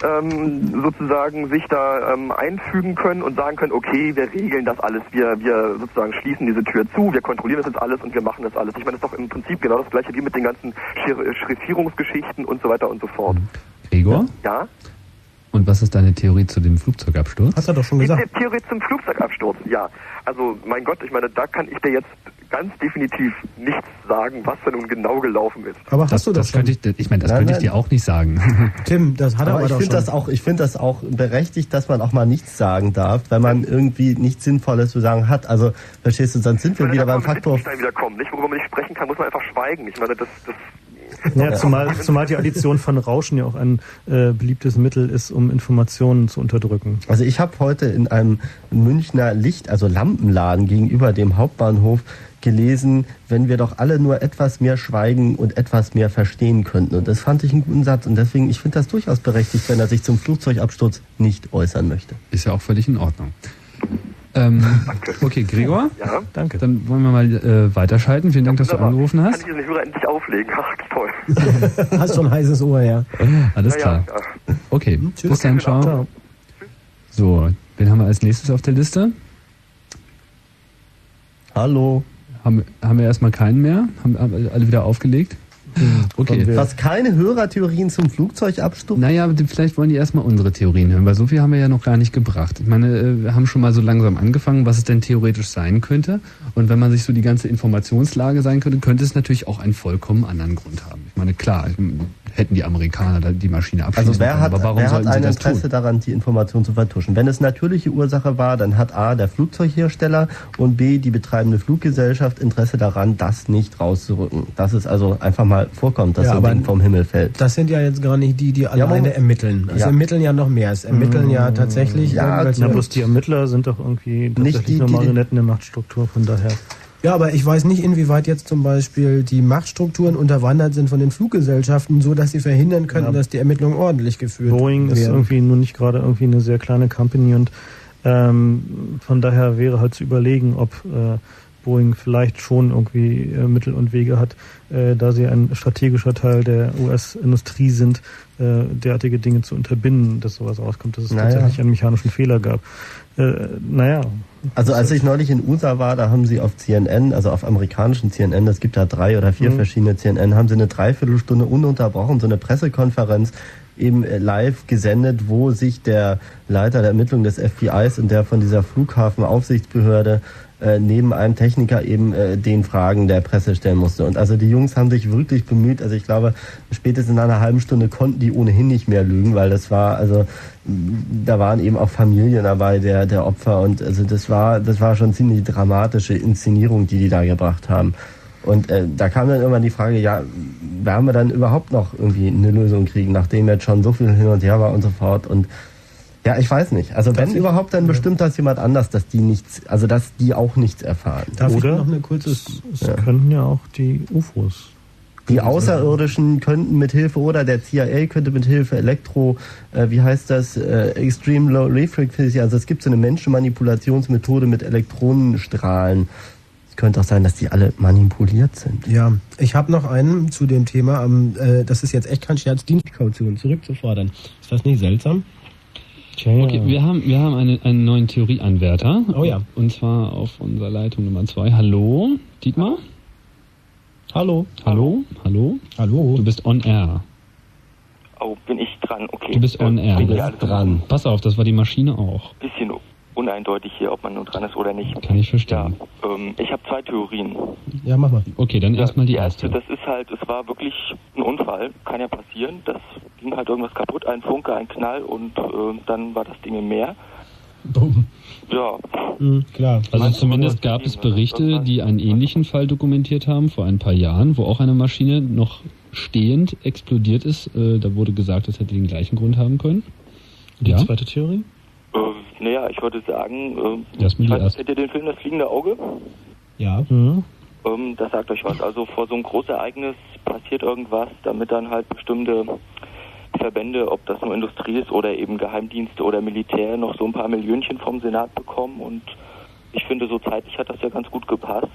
Speaker 11: ähm, sozusagen sich da ähm, einfügen können und sagen können, okay, wir regeln das alles, wir wir sozusagen schließen diese Tür zu, wir kontrollieren das jetzt alles und wir machen das alles. Ich meine, das ist doch im Prinzip genau das gleiche wie mit den ganzen Schri- Schriftierungsgeschichten und so weiter und so fort.
Speaker 1: Gregor?
Speaker 11: Ja?
Speaker 1: Und was ist deine Theorie zu dem Flugzeugabsturz?
Speaker 3: Hast du doch schon gesagt.
Speaker 11: Die Theorie zum Flugzeugabsturz, ja. Also, mein Gott, ich meine, da kann ich dir jetzt ganz definitiv nichts sagen, was da nun genau gelaufen ist.
Speaker 3: Aber hast
Speaker 1: das,
Speaker 3: du das,
Speaker 1: das könnte ich, ich meine, das
Speaker 5: Nein,
Speaker 1: könnte
Speaker 5: nein.
Speaker 1: ich dir auch nicht sagen.
Speaker 3: Tim, das hat er
Speaker 5: aber,
Speaker 3: aber
Speaker 5: ich
Speaker 3: doch
Speaker 5: finde
Speaker 3: schon.
Speaker 5: das auch, ich finde das auch berechtigt, dass man auch mal nichts sagen darf, wenn man irgendwie nichts Sinnvolles zu sagen hat. Also, verstehst du, sonst sind wir
Speaker 11: meine,
Speaker 5: wieder
Speaker 11: da
Speaker 5: beim
Speaker 11: kann man
Speaker 5: Faktor.
Speaker 11: mit Wittgenstein wieder kommen, nicht? Worüber man nicht sprechen kann, muss man einfach schweigen. Ich meine, das, das
Speaker 4: Ja, zumal, zumal die Addition von Rauschen ja auch ein äh, beliebtes Mittel ist, um Informationen zu unterdrücken.
Speaker 5: Also ich habe heute in einem Münchner Licht, also Lampenladen gegenüber dem Hauptbahnhof gelesen, wenn wir doch alle nur etwas mehr schweigen und etwas mehr verstehen könnten. Und das fand ich einen guten Satz. Und deswegen, ich finde das durchaus berechtigt, wenn er sich zum Flugzeugabsturz nicht äußern möchte.
Speaker 1: Ist ja auch völlig in Ordnung. Ähm, okay, Gregor,
Speaker 11: ja,
Speaker 4: danke.
Speaker 1: Dann wollen wir mal äh, weiterschalten. Vielen Dank, dass du angerufen hast.
Speaker 11: Kann ich den Hörer endlich auflegen? Ach, toll.
Speaker 3: Hast schon ein heißes Ohr, ja.
Speaker 1: Alles
Speaker 11: Ja,
Speaker 1: klar.
Speaker 11: ja, ja.
Speaker 1: Okay,
Speaker 3: Tschüss.
Speaker 1: bis dann,
Speaker 11: Okay,
Speaker 1: ciao.
Speaker 11: ciao.
Speaker 1: So, wen haben wir als nächstes auf der Liste?
Speaker 5: Hallo.
Speaker 1: Haben, haben wir erstmal keinen mehr? Haben, haben alle wieder aufgelegt? Okay.
Speaker 5: Was, keine Hörertheorien zum Flugzeugabsturz?
Speaker 1: Naja, vielleicht wollen die erstmal unsere Theorien hören, weil so viel haben wir ja noch gar nicht gebracht. Ich meine, wir haben schon mal so langsam angefangen, was es denn theoretisch sein könnte. Und wenn man sich so die ganze Informationslage sein könnte, könnte es natürlich auch einen vollkommen anderen Grund haben. Ich meine, klar, hätten die Amerikaner da die Maschine abschießen
Speaker 5: Also wer
Speaker 1: können,
Speaker 5: hat,
Speaker 1: aber warum
Speaker 5: wer hat
Speaker 1: sollten sie
Speaker 5: ein
Speaker 1: das
Speaker 5: Interesse
Speaker 1: tun?
Speaker 5: daran, die Information zu vertuschen? Wenn es natürliche Ursache war, dann hat A, der Flugzeughersteller und B, die betreibende Fluggesellschaft Interesse daran, das nicht rauszurücken. Dass es also einfach mal vorkommt, dass
Speaker 3: Ja,
Speaker 5: so ein
Speaker 3: aber
Speaker 5: Ding vom Himmel fällt.
Speaker 3: Das sind ja jetzt gar nicht die, die
Speaker 5: Ja,
Speaker 3: alleine
Speaker 5: Moment.
Speaker 3: ermitteln. Es
Speaker 5: Ja.
Speaker 3: ermitteln ja noch mehr. Es ermitteln ja tatsächlich
Speaker 5: Ja,
Speaker 3: irgendwelche...
Speaker 4: Ja, bloß die Ermittler sind doch irgendwie tatsächlich
Speaker 5: die-
Speaker 4: nur
Speaker 5: die-
Speaker 4: Marionetten der Machtstruktur, von daher.
Speaker 3: Ja, aber ich weiß nicht, inwieweit jetzt zum Beispiel die Machtstrukturen unterwandert sind von den Fluggesellschaften, so dass sie verhindern könnten,
Speaker 4: Ja.
Speaker 3: dass die Ermittlungen ordentlich geführt
Speaker 4: Boeing ist
Speaker 3: werden.
Speaker 4: irgendwie nun nicht gerade irgendwie eine sehr kleine Company und ähm, von daher wäre halt zu überlegen, ob äh, Boeing vielleicht schon irgendwie äh, Mittel und Wege hat, äh, da sie ein strategischer Teil der U S-Industrie sind, äh, derartige Dinge zu unterbinden, dass sowas rauskommt, dass es
Speaker 5: Naja.
Speaker 4: tatsächlich einen mechanischen Fehler gab. Äh, naja.
Speaker 5: Also als ich neulich in U S A war, da haben sie auf C N N, also auf amerikanischen C N N, es gibt da drei oder vier
Speaker 4: Mhm.
Speaker 5: verschiedene C N N, haben sie eine Dreiviertelstunde ununterbrochen, so eine Pressekonferenz eben äh, live gesendet, wo sich der Leiter der Ermittlung des F B Is und der von dieser Flughafenaufsichtsbehörde äh, neben einem Techniker eben äh, den Fragen der Presse stellen musste. Und also die Jungs haben sich wirklich bemüht. Also ich glaube, spätestens nach einer halben Stunde konnten die ohnehin nicht mehr lügen, weil das war, also da waren eben auch Familien dabei der der Opfer und also das war das war schon ziemlich dramatische Inszenierung, die die da gebracht haben. Und äh, da kam dann irgendwann die Frage, ja, werden wir dann überhaupt noch irgendwie eine Lösung kriegen, nachdem jetzt schon so viel hin und her war und so fort. Und ja, ich weiß nicht. Also wenn überhaupt, dann bestimmt das jemand anders, dass die nichts, also dass die auch nichts erfahren.
Speaker 3: Darf
Speaker 4: Oder
Speaker 3: ich noch eine kurze...
Speaker 4: Es, es könnten ja auch die U F Os.
Speaker 5: Die Außerirdischen könnten mit Hilfe oder der C I A könnte mit Hilfe Elektro, äh, wie heißt das, äh, Extreme Low Refractivity, also es gibt so eine Menschenmanipulationsmethode mit Elektronenstrahlen. Es könnte auch sein, dass die alle manipuliert sind.
Speaker 3: Ja, ich habe noch einen zu dem Thema, ähm, äh, das ist jetzt echt kein Scherz, Dienstkaution zurückzufordern. Ist das nicht seltsam?
Speaker 1: Okay, wir haben, wir haben eine, einen neuen Theorieanwärter.
Speaker 3: Oh ja.
Speaker 1: Und zwar auf unserer Leitung Nummer zwei. Hallo, Dietmar?
Speaker 5: Hallo.
Speaker 1: Hallo? Hallo?
Speaker 3: Hallo.
Speaker 1: Du bist on air.
Speaker 12: Oh, bin ich dran? Okay.
Speaker 1: Du bist on air.
Speaker 12: Bin
Speaker 1: Du
Speaker 12: ja
Speaker 1: bist
Speaker 12: alles
Speaker 1: dran. Pass auf, das war die Maschine auch.
Speaker 12: ein bisschen uneindeutig hier, ob man nun dran ist oder nicht.
Speaker 1: Kann ich verstehen.
Speaker 12: Ja, ähm, ich habe zwei Theorien.
Speaker 3: Ja, mach mal.
Speaker 1: Okay, dann erstmal die
Speaker 12: Die
Speaker 1: erste.
Speaker 12: erste, das ist halt, es war wirklich ein Unfall, kann ja passieren. Das ging halt irgendwas kaputt, ein Funke, ein Knall und äh, dann war das Ding im Meer.
Speaker 3: Bumm.
Speaker 12: Ja,
Speaker 3: Mhm, klar.
Speaker 1: Also zumindest gab es Berichte, die einen ähnlichen Fall dokumentiert haben, vor ein paar Jahren, wo auch eine Maschine noch stehend explodiert ist. Äh, da wurde gesagt, es hätte den gleichen Grund haben können.
Speaker 4: Die
Speaker 1: Ja?
Speaker 4: zweite Theorie?
Speaker 12: äh, naja, ich würde sagen, äh,
Speaker 1: Erstmal
Speaker 12: ich
Speaker 1: die
Speaker 12: weiß,
Speaker 1: erste.
Speaker 12: kennt ihr den Film Das fliegende Auge?
Speaker 3: Ja.
Speaker 4: Mhm.
Speaker 12: Ähm, das sagt euch was. Also vor so einem Großereignis passiert irgendwas, damit dann halt bestimmte Verbände, ob das nur Industrie ist oder eben Geheimdienste oder Militär, noch so ein paar Millionchen vom Senat bekommen. Und ich finde, so zeitlich hat das ja ganz gut gepasst.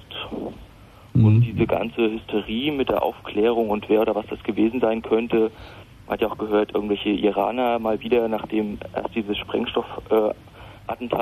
Speaker 12: Und diese ganze Hysterie mit der Aufklärung und wer oder was das gewesen sein könnte, man hat ja auch gehört, irgendwelche Iraner mal wieder, nachdem erst dieses Sprengstoffattentat